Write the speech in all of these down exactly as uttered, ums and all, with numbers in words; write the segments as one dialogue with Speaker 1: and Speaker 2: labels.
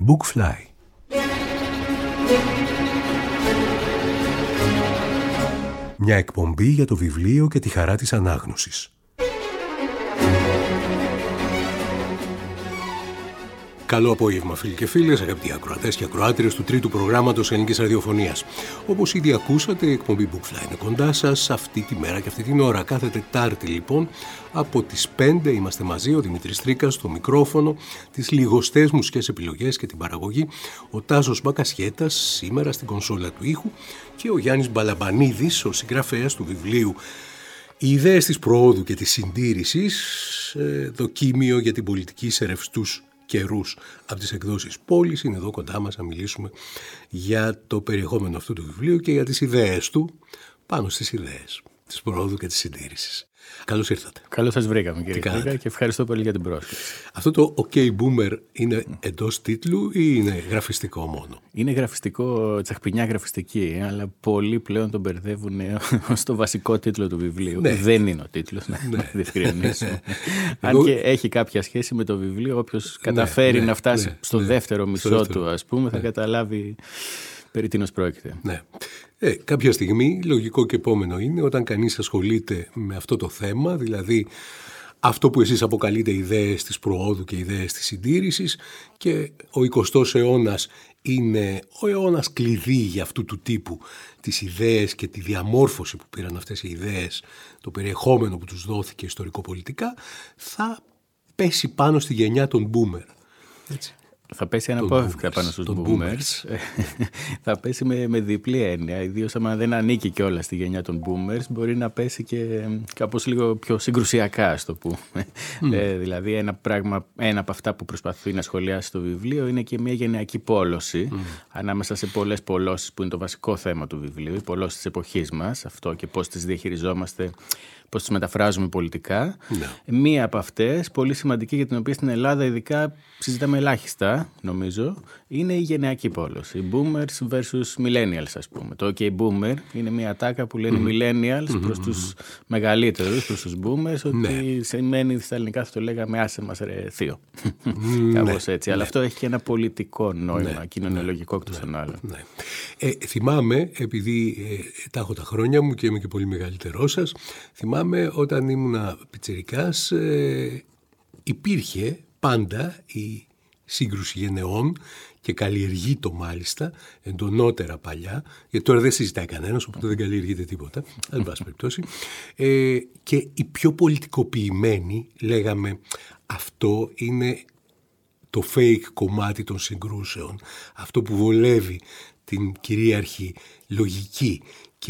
Speaker 1: Bookfly. Μια εκπομπή για το βιβλίο και τη χαρά της ανάγνωσης. Καλό απόγευμα, φίλοι και φίλες, αγαπητοί ακροατές και ακροάτριες του τρίτου προγράμματος Ελληνικής Ραδιοφωνίας. Όπως ήδη ακούσατε, η εκπομπή Bookfly είναι κοντά σας αυτή τη μέρα και αυτή την ώρα. Κάθε Τετάρτη, λοιπόν, από τις πέντε είμαστε μαζί, ο Δημήτρης Τρίκας στο μικρόφωνο, τις λιγοστές μουσικές επιλογές και την παραγωγή, ο Τάσος Μπακασιέτας σήμερα στην κονσόλα του ήχου και ο Γιάννης Μπαλαμπανίδης, ο συγγραφέας του βιβλίου «Οι ιδέες της προόδου και της συντήρησης», δοκίμιο για την πολιτική σε ρευστούς καιρούς από τις εκδόσεις Πόλης. Είναι εδώ κοντά μας να μιλήσουμε για το περιεχόμενο αυτού του βιβλίου και για τις ιδέες του πάνω στις ιδέες της προόδου και της συντήρησης. Καλώς ήρθατε.
Speaker 2: Καλώς σας βρήκαμε, κύριε Τρίκα, και ευχαριστώ πολύ για την πρόσκληση.
Speaker 1: Αυτό το OK Boomer είναι εντός τίτλου ή είναι γραφιστικό μόνο?
Speaker 2: Είναι γραφιστικό, τσαχπινιά γραφιστική, αλλά πολλοί πλέον τον μπερδεύουν στο βασικό τίτλο του βιβλίου. Ναι. Δεν είναι ο τίτλος, να ναι. διευκρινίσω. Αν και έχει κάποια σχέση με το βιβλίο, όποιος καταφέρει ναι, να φτάσει ναι, στο ναι, δεύτερο μισό στο δεύτερο. του, ας πούμε, θα ναι. καταλάβει περί τίνος πρόκειται.
Speaker 1: Ναι. Ε, κάποια στιγμή, λογικό και επόμενο είναι, όταν κανείς ασχολείται με αυτό το θέμα, δηλαδή αυτό που εσείς αποκαλείτε ιδέες της προόδου και ιδέες της συντήρησης, και ο εικοστός αιώνας είναι ο αιώνας κλειδί για αυτού του τύπου τις ιδέες και τη διαμόρφωση που πήραν αυτές οι ιδέες, το περιεχόμενο που τους δόθηκε ιστορικοπολιτικά, θα πέσει πάνω στη γενιά των boomer. Έτσι.
Speaker 2: Θα πέσει αναπόφευκτα πάνω στους boomers. Θα πέσει με, με διπλή έννοια. Ιδίως άμα δεν ανήκει κιόλας στη γενιά των boomers, μπορεί να πέσει και κάπως λίγο πιο συγκρουσιακά, ας το πούμε. Mm. Ε, δηλαδή ένα πράγμα, ένα από αυτά που προσπαθεί να σχολιάσει το βιβλίο είναι και μια γενεακή πόλωση mm. ανάμεσα σε πολλές πολλώσεις που είναι το βασικό θέμα του βιβλίου, οι πολλώσεις της εποχής μας, αυτό και πώς τις διαχειριζόμαστε, πώς τις μεταφράζουμε πολιτικά. No. Μία από αυτές, πολύ σημαντική, για την οποία στην Ελλάδα ειδικά συζητάμε ελάχιστα, νομίζω, είναι η γενεακή πόλωση. Οι boomers versus millennials, ας πούμε. Το OK Boomer είναι μια ατάκα που λένε mm. millennials mm-hmm. προς τους μεγαλύτερους, προς τους boomers, ότι ναι. σημαίνει στα ελληνικά θα το λέγαμε άσε μας ρε θείο. Κάπως έτσι. Αλλά αυτό έχει και ένα πολιτικό νόημα, ναι. κοινωνιολογικό εκτός των άλλων.
Speaker 1: Ναι. Ε, θυμάμαι, επειδή ε, τα έχω τα χρόνια μου και είμαι και πολύ μεγαλύτερός σας, θυμάμαι όταν ήμουνα πιτσιρικάς ε, υπήρχε πάντα η σύγκρουση γενεών και καλλιεργεί το μάλιστα εντονότερα παλιά, γιατί τώρα δεν συζητάει κανένας, οπότε δεν καλλιεργείται τίποτα, εν πάση περιπτώσει, ε, και οι πιο πολιτικοποιημένοι λέγαμε αυτό είναι το fake κομμάτι των συγκρούσεων, αυτό που βολεύει την κυρίαρχη λογική και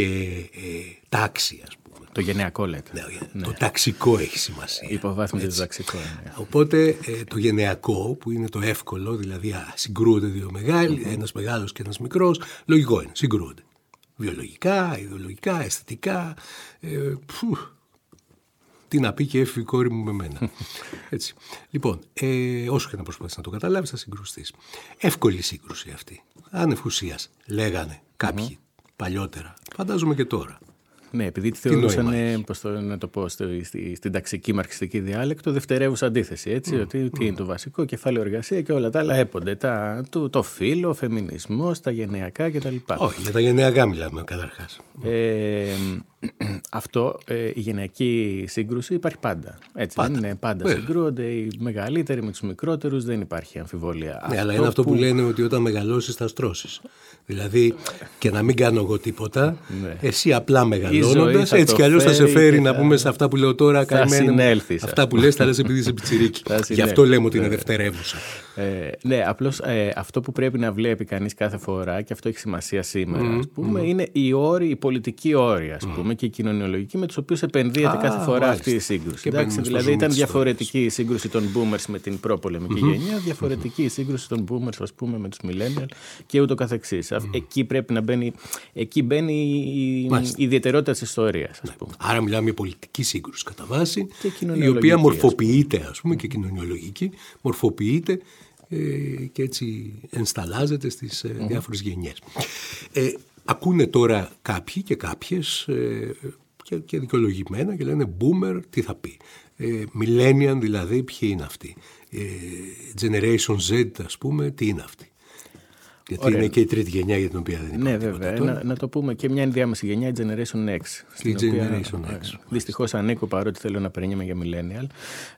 Speaker 1: ε, τάξη, ας πούμε.
Speaker 2: Το γενεακό λέτε.
Speaker 1: Ναι, ναι. Το ταξικό έχει σημασία.
Speaker 2: Υποβάθμιση το ταξικό. Ναι.
Speaker 1: Οπότε ε, το γενεακό που είναι το εύκολο, δηλαδή α, συγκρούονται δύο μεγάλοι, mm-hmm. ένας μεγάλος και ένας μικρός, λογικό είναι, συγκρούονται. Βιολογικά, ιδεολογικά, αισθητικά, ε, φου, τι να πει και έφυγε η κόρη μου με μένα. Έτσι. Λοιπόν, ε, όσο και να προσπαθείς να το καταλάβεις θα συγκρουστείς. Εύκολη σύγκρουση αυτή. Άνευ ουσίας, λέγανε κάποιοι mm-hmm. παλιότερα. Φαντάζομαι και τώρα.
Speaker 2: Ναι, επειδή τη θεωρούσαν, πώς το, να το πω, στο, στη, στην ταξική μαρξιστική διάλεκτο, δευτερεύουσα αντίθεση. Έτσι, mm. ότι τι είναι το βασικό, κεφάλαιο εργασία και όλα τα άλλα έπονται. Τα, το, το φύλο, ο φεμινισμός, τα γενεακά κτλ.
Speaker 1: Όχι, για τα γενεακά μιλάμε καταρχάς.
Speaker 2: Ε, αυτό, ε, η γενεακή σύγκρουση υπάρχει πάντα. Έτσι, πάντα. Δεν είναι πάντα yeah. συγκρούονται οι μεγαλύτεροι με τους μικρότερους, δεν υπάρχει αμφιβολία.
Speaker 1: Ναι,
Speaker 2: αυτό
Speaker 1: αλλά είναι αυτό που... που λένε ότι όταν μεγαλώσεις θα στρώσεις. Δηλαδή, και να μην κάνω εγώ τίποτα, ναι. εσύ απλά μεγαλώνοντας, έτσι κι αλλιώς θα σε φέρει, να πούμε, σε αυτά που λέω τώρα, καημένα. Αυτά που λες θα λες επειδή είσαι πιτσιρίκι. Γι' αυτό λέμε ότι είναι δευτερεύουσα.
Speaker 2: Ε, ναι, απλώς ε, αυτό που πρέπει να βλέπει κανείς κάθε φορά, και αυτό έχει σημασία σήμερα, mm, ας πούμε, mm. είναι οι όροι, οι πολιτικοί όροι, ας πούμε, mm. και οι κοινωνιολογικοί με τους οποίους επενδύεται ah, κάθε φορά μάλιστα. αυτή η σύγκρουση. Εντάξει, δηλαδή ήταν διαφορετική η σύγκρουση των boomers με την προπολεμική mm-hmm. γενιά, διαφορετική η σύγκρουση των boomers, ας πούμε, με τους millennials και ούτω καθεξής. Mm. Εκεί πρέπει να μπαίνει, εκεί μπαίνει η, η ιδιαιτερότητα της ιστορίας, ας πούμε.
Speaker 1: Άρα μιλάμε για πολιτική σύγκρουση κατά βάση, η οποία μορφοποιείται, ας πούμε, και κοινωνιολογική, μορφοποιείται ε, και έτσι ενσταλλάζεται στις ε, mm-hmm. διάφορες γενιές. Ε, ακούνε τώρα κάποιοι και κάποιες ε, και, και δικαιολογημένα και λένε boomer τι θα πει. Ε, millennial δηλαδή ποιοι είναι αυτοί. Generation Z, ας πούμε, τι είναι αυτή? Γιατί Ωραία. είναι και η τρίτη γενιά για την οποία δεν
Speaker 2: υπάρχει. Ναι, βέβαια. Να, να το πούμε και μια ενδιάμεση γενιά, η Generation X.
Speaker 1: Η Generation οποία, X.
Speaker 2: Δυστυχώς ανήκω, παρότι θέλω να περνιέμαι για Millennial.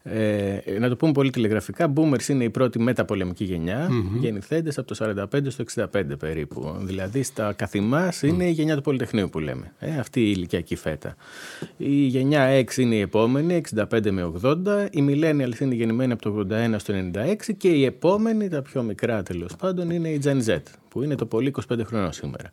Speaker 2: Ε, να το πούμε πολύ τηλεγραφικά. Boomers είναι η πρώτη μεταπολεμική γενιά, mm-hmm. γεννηθέντες από το σαράντα πέντε στο εξήντα πέντε περίπου. Δηλαδή στα καθημάς είναι mm. η γενιά του Πολυτεχνείου που λέμε. Ε, αυτή η ηλικιακή φέτα. Η γενιά X είναι η επόμενη, εξήντα πέντε με ογδόντα. Οι Millennials είναι γεννημένοι από το ογδόντα ένα στο ενενήντα έξι και η επόμενη, τα πιο μικρά τέλος πάντων, είναι η Gen Z, που είναι το πολύ είκοσι πέντε χρονών σήμερα.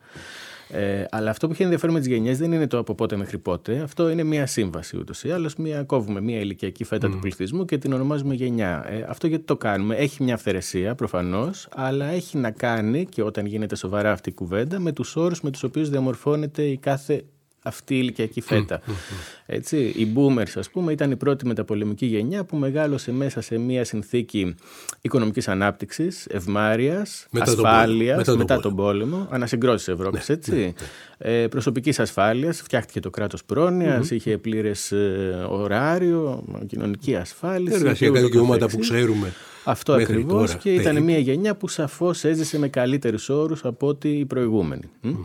Speaker 2: Ε, αλλά αυτό που έχει ενδιαφέρον με τις γενιές δεν είναι το από πότε μέχρι πότε. Αυτό είναι μια σύμβαση ούτως ή άλλως. Μια, κόβουμε μια ηλικιακή φέτα mm. του πληθυσμού και την ονομάζουμε γενιά. Ε, αυτό γιατί το κάνουμε? Έχει μια αυθαιρεσία προφανώς, αλλά έχει να κάνει, και όταν γίνεται σοβαρά αυτή η κουβέντα, με τους όρους με τους οποίους διαμορφώνεται η κάθε αυτή η ηλικιακή φέτα. Έτσι, οι boomers, ας πούμε, ήταν η πρώτη μεταπολεμική γενιά που μεγάλωσε μέσα σε μια συνθήκη οικονομικής ανάπτυξης, ευμάρειας, μετά ασφάλειας, τον μετά, μετά τον πόλεμο, πόλεμο ανασυγκρότησης Ευρώπης, ναι, έτσι, ναι, ναι. Ε, προσωπικής ασφάλειας, φτιάχτηκε το κράτος πρόνοιας, mm-hmm. είχε πλήρες ε, ωράριο, κοινωνική ασφάλιση.
Speaker 1: Εργασιακά δικαιώματα που ξέρουμε.
Speaker 2: Αυτό ακριβώς, τώρα, και ήταν περίπου. Μια γενιά που σαφώς έζησε με καλύτερους όρους από ό,τι οι προηγούμενοι. Mm.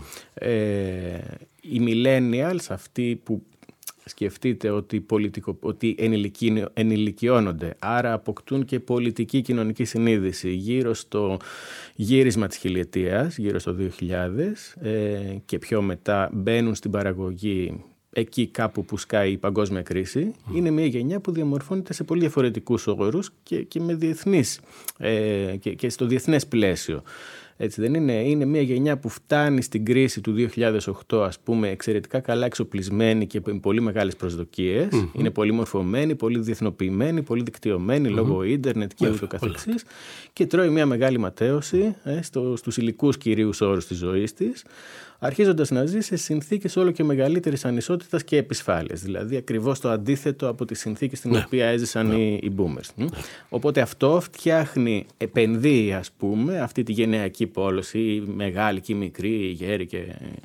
Speaker 2: Ε, οι millennials, αυτοί που σκεφτείτε ότι, πολιτικο, ότι ενηλικιώνονται, άρα αποκτούν και πολιτική κοινωνική συνείδηση γύρω στο γύρισμα της χιλιετίας, γύρω στο δύο χιλιάδες, ε, και πιο μετά μπαίνουν στην παραγωγή εκεί κάπου που σκάει η παγκόσμια κρίση, mm. είναι μια γενιά που διαμορφώνεται σε πολύ διαφορετικούς όρους και, και, με διεθνείς, ε, και, και στο διεθνές πλαίσιο. Έτσι δεν είναι? Είναι μια γενιά που φτάνει στην κρίση του δύο χιλιάδες οκτώ, ας πούμε, εξαιρετικά καλά εξοπλισμένη και με πολύ μεγάλες προσδοκίες. Mm-hmm. Είναι πολύ μορφωμένη, πολύ διεθνοποιημένη, πολύ δικτυωμένη mm-hmm. λόγω ίντερνετ και ούτω καθεξής. Και τρώει μια μεγάλη ματέωση ε, στο, στους υλικούς κυρίους όρους της ζωής της, αρχίζοντας να ζει σε συνθήκες όλο και μεγαλύτερης ανισότητας και επισφάλειας. Δηλαδή ακριβώς το αντίθετο από τις συνθήκες στην ναι. οποία έζησαν ναι. οι, οι boomers. Ναι. Οπότε αυτό φτιάχνει, επενδύει, ας πούμε, αυτή τη γενεακή πόλωση, η μεγάλη και η μικρή, οι γέροι και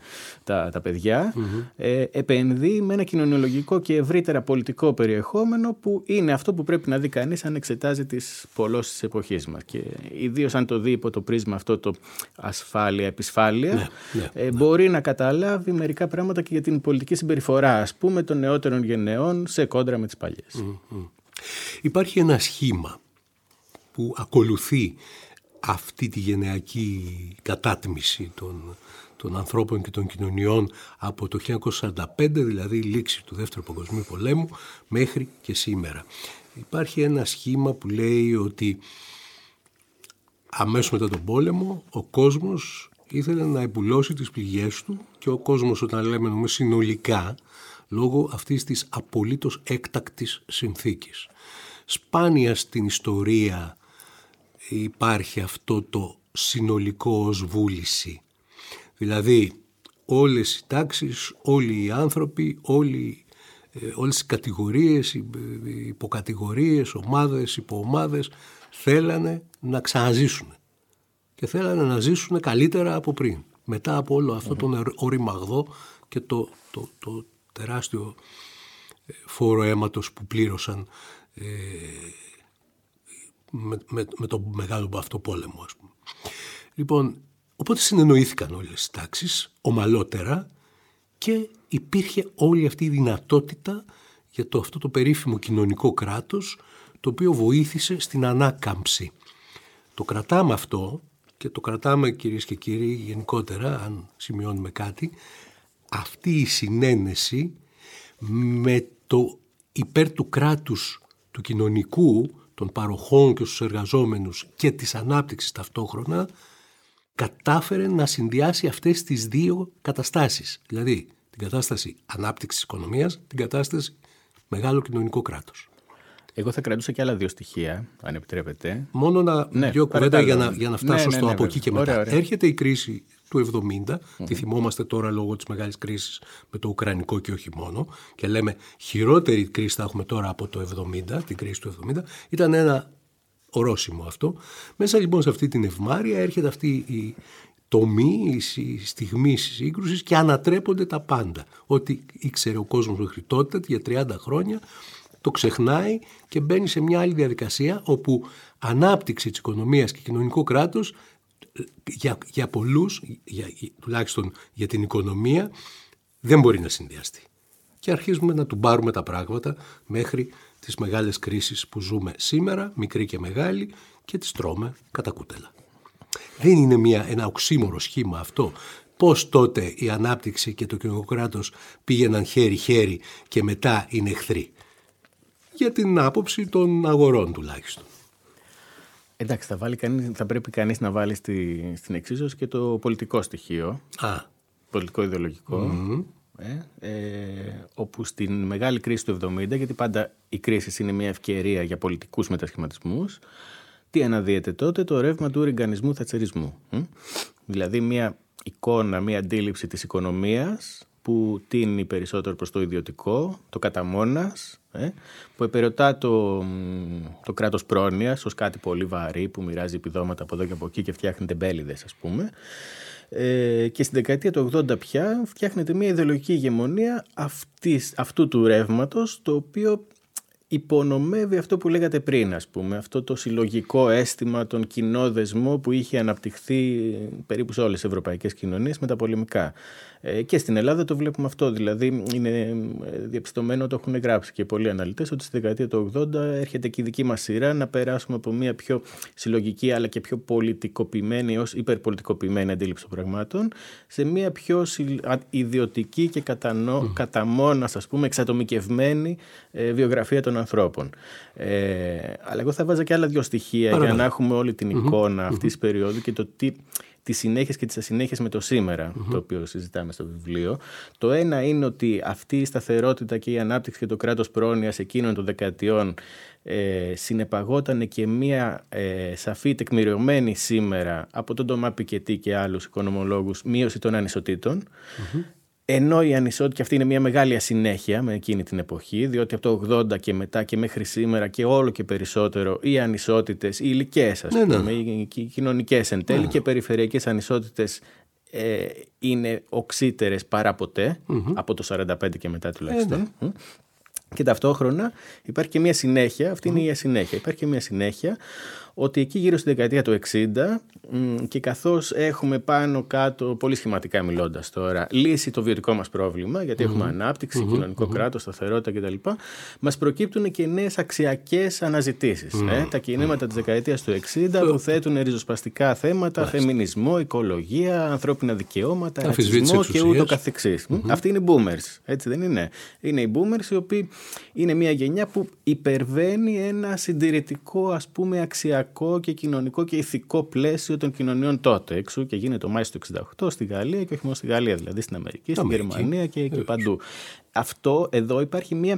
Speaker 2: τα, τα παιδιά, mm-hmm. ε, επενδύει με ένα κοινωνιολογικό και ευρύτερα πολιτικό περιεχόμενο που είναι αυτό που πρέπει να δει κανείς αν εξετάζει τις πολλώσεις της εποχής μας. Και ιδίως αν το δει υπό το πρίσμα αυτό το ασφάλεια-επισφάλεια, ναι, ναι. Ε, μπορεί να καταλάβει μερικά πράγματα και για την πολιτική συμπεριφορά, ας πούμε, των νεότερων γενεών σε κόντρα με τις παλιές.
Speaker 1: Mm-hmm. Υπάρχει ένα σχήμα που ακολουθεί αυτή τη γενεακή κατάτμιση των, των ανθρώπων και των κοινωνιών από το χίλια εννιακόσια σαράντα πέντε, δηλαδή η λήξη του Δεύτερου Παγκοσμίου Πολέμου, μέχρι και σήμερα. Υπάρχει ένα σχήμα που λέει ότι αμέσως μετά τον πόλεμο ο κόσμος ήθελε να επουλώσει τις πληγές του, και ο κόσμος, όταν λέμε νομίζουμε συνολικά, λόγω αυτής της απολύτως έκτακτης συνθήκης. Σπάνια στην ιστορία υπάρχει αυτό το συνολικό ως βούληση. Δηλαδή όλες οι τάξεις, όλοι οι άνθρωποι, όλοι, ε, όλες οι κατηγορίες, οι υποκατηγορίες, ομάδες, υποομάδες θέλανε να ξαναζήσουν. Και θέλανε να ζήσουν καλύτερα από πριν. Μετά από όλο αυτό mm-hmm. τον οριμαγδό και το, το, το τεράστιο φόρο αίματος που πλήρωσαν ε, με, με, με το μεγάλο αυτό πόλεμο, ας πούμε. Λοιπόν, οπότε συνεννοήθηκαν όλες τις τάξεις ομαλότερα και υπήρχε όλη αυτή η δυνατότητα για το, αυτό το περίφημο κοινωνικό κράτος, το οποίο βοήθησε στην ανάκαμψη. Το κρατάμε αυτό, και το κρατάμε, κυρίες και κύριοι, γενικότερα, αν σημειώνουμε κάτι, αυτή η συνένεση με το υπέρ του κράτους, του κοινωνικού, των παροχών και στους εργαζόμενους και της ανάπτυξης ταυτόχρονα, κατάφερε να συνδυάσει αυτές τις δύο καταστάσεις. Δηλαδή την κατάσταση ανάπτυξης της οικονομίας, την κατάσταση μεγάλο κοινωνικό κράτος.
Speaker 2: Εγώ θα κρατούσα και άλλα δύο στοιχεία, αν επιτρέπετε.
Speaker 1: Μόνο να ναι, δύο κουβέντα για να, για να φτάσω ναι, ναι, στο ναι, από ναι, εκεί και μετά. Ωραία, ωραία. Έρχεται η κρίση του εβδομήντα, mm-hmm. τη θυμόμαστε τώρα λόγω της μεγάλης κρίσης με το Ουκρανικό και όχι μόνο, και λέμε χειρότερη κρίση θα έχουμε τώρα από το εβδομήντα, την κρίση του εβδομήντα. Ήταν ένα ορόσημο αυτό. Μέσα λοιπόν σε αυτή την ευμάρεια έρχεται αυτή η τομή, η στιγμή σύγκρουσης και ανατρέπονται τα πάντα. Ό,τι ήξερε ο κόσμος μέχρι τότε για τριάντα χρόνια το ξεχνάει και μπαίνει σε μια άλλη διαδικασία όπου ανάπτυξη της οικονομίας και κοινωνικό κράτος για, για πολλούς, για, τουλάχιστον για την οικονομία, δεν μπορεί να συνδυαστεί. Και αρχίζουμε να του πάρουμε τα πράγματα μέχρι τις μεγάλες κρίσεις που ζούμε σήμερα, μικρή και μεγάλη, και τις τρώμε κατά κούτελα. Δεν είναι μια, ένα οξύμορο σχήμα αυτό? Πώς τότε η ανάπτυξη και το κοινωνικό κράτος πήγαιναν χέρι-χέρι και μετά είναι εχθροί? Για την άποψη των αγορών τουλάχιστον.
Speaker 2: Εντάξει, θα, βάλει κανείς, θα πρέπει κανείς να βάλει στη, στην εξίσωση και το πολιτικό στοιχείο.
Speaker 1: Α.
Speaker 2: Πολιτικό-ιδεολογικό. Mm-hmm. Ε, ε, όπου στην μεγάλη κρίση του εβδομήντα, γιατί πάντα η κρίση είναι μια ευκαιρία για πολιτικούς μετασχηματισμούς, τι αναδύεται τότε? Το ρεύμα του ριγκανισμού θατσερισμού. Ε? Δηλαδή μια εικόνα, μια αντίληψη της οικονομίας που τίνει περισσότερο προς το ιδιωτικό, το καταμόνας, ε? που επερωτά το, το κράτος πρόνοιας ως κάτι πολύ βαρύ που μοιράζει επιδόματα από εδώ και από εκεί και φτιάχνει τεμπέληδες, ας πούμε. Ε, και στην δεκαετία του ογδόντα πια φτιάχνεται μια ιδεολογική ηγεμονία αυτής, αυτού του ρεύματος, το οποίο υπονομεύει αυτό που λέγατε πριν, ας πούμε, αυτό το συλλογικό αίσθημα, τον κοινό δεσμό που είχε αναπτυχθεί περίπου σε όλες τις ευρωπαϊκές κοινωνίες με τα πολεμικά. Ε, και στην Ελλάδα το βλέπουμε αυτό, δηλαδή είναι διαπιστωμένο, το έχουν γράψει και πολλοί αναλυτές, ότι στη δεκαετία του ογδόντα έρχεται και η δική μας σειρά να περάσουμε από μια πιο συλλογική αλλά και πιο πολιτικοποιημένη ως υπερπολιτικοποιημένη αντίληψη των πραγμάτων σε μια πιο ιδιωτική και κατανο... mm. κατά μόνας, ας πούμε, εξατομικευμένη ε, βιογραφία των ανθρώπων. Ε, αλλά εγώ θα βάζα και άλλα δύο στοιχεία Παραδά. για να έχουμε όλη την εικόνα mm-hmm. αυτής της περίοδου και το τι, τις συνέχειες και τις ασυνέχειες με το σήμερα, mm-hmm. το οποίο συζητάμε στο βιβλίο. Το ένα είναι ότι αυτή η σταθερότητα και η ανάπτυξη και το κράτος πρόνοιας εκείνων των δεκαετιών ε, συνεπαγόταν και μία ε, σαφή τεκμηριωμένη σήμερα από τον Τομά Πικετή και άλλους οικονομολόγους μείωση των ανισοτήτων. Mm-hmm. Ενώ η ανισότητα, και αυτή είναι μια μεγάλη ασυνέχεια με εκείνη την εποχή, διότι από το ογδόντα και μετά και μέχρι σήμερα και όλο και περισσότερο οι ανισότητες, οι υλικές, ας ναι, πούμε, ναι. οι κοινωνικές εν τέλει ναι. και περιφερειακές ανισότητες ε, είναι οξύτερες παρά ποτέ, mm-hmm. από το σαράντα πέντε και μετά τουλάχιστον. Ε, ναι. Και ταυτόχρονα υπάρχει και μια συνέχεια, αυτή mm-hmm. είναι η ασυνέχεια, υπάρχει και μια συνέχεια ότι εκεί γύρω στη δεκαετία του εξήντα και καθώς έχουμε πάνω κάτω, πολύ σχηματικά μιλώντας τώρα, λύσει το βιωτικό μας πρόβλημα, γιατί mm-hmm. έχουμε ανάπτυξη, mm-hmm. κοινωνικό mm-hmm. κράτος, σταθερότητα κτλ., μας προκύπτουν και νέες αξιακές αναζητήσεις. Mm-hmm. Ε, τα κινήματα mm-hmm. της δεκαετίας του εξήντα που θέτουν ριζοσπαστικά θέματα, mm-hmm. φεμινισμό, οικολογία, ανθρώπινα δικαιώματα, ρατσισμό και ούτω καθεξής. Mm-hmm. Αυτοί είναι οι boomers, έτσι δεν είναι? Είναι οι boomers οι οποίοι είναι μια γενιά που υπερβαίνει ένα συντηρητικό, ας πούμε, αξιακό και κοινωνικό και ηθικό πλαίσιο των κοινωνιών τότε. Εξού και γίνεται το Μάη του εξήντα οκτώ στη Γαλλία και όχι μόνο στη Γαλλία, δηλαδή στην Αμερική, στην Αμερική. Γερμανία και, και παντού. Αυτό εδώ υπάρχει μια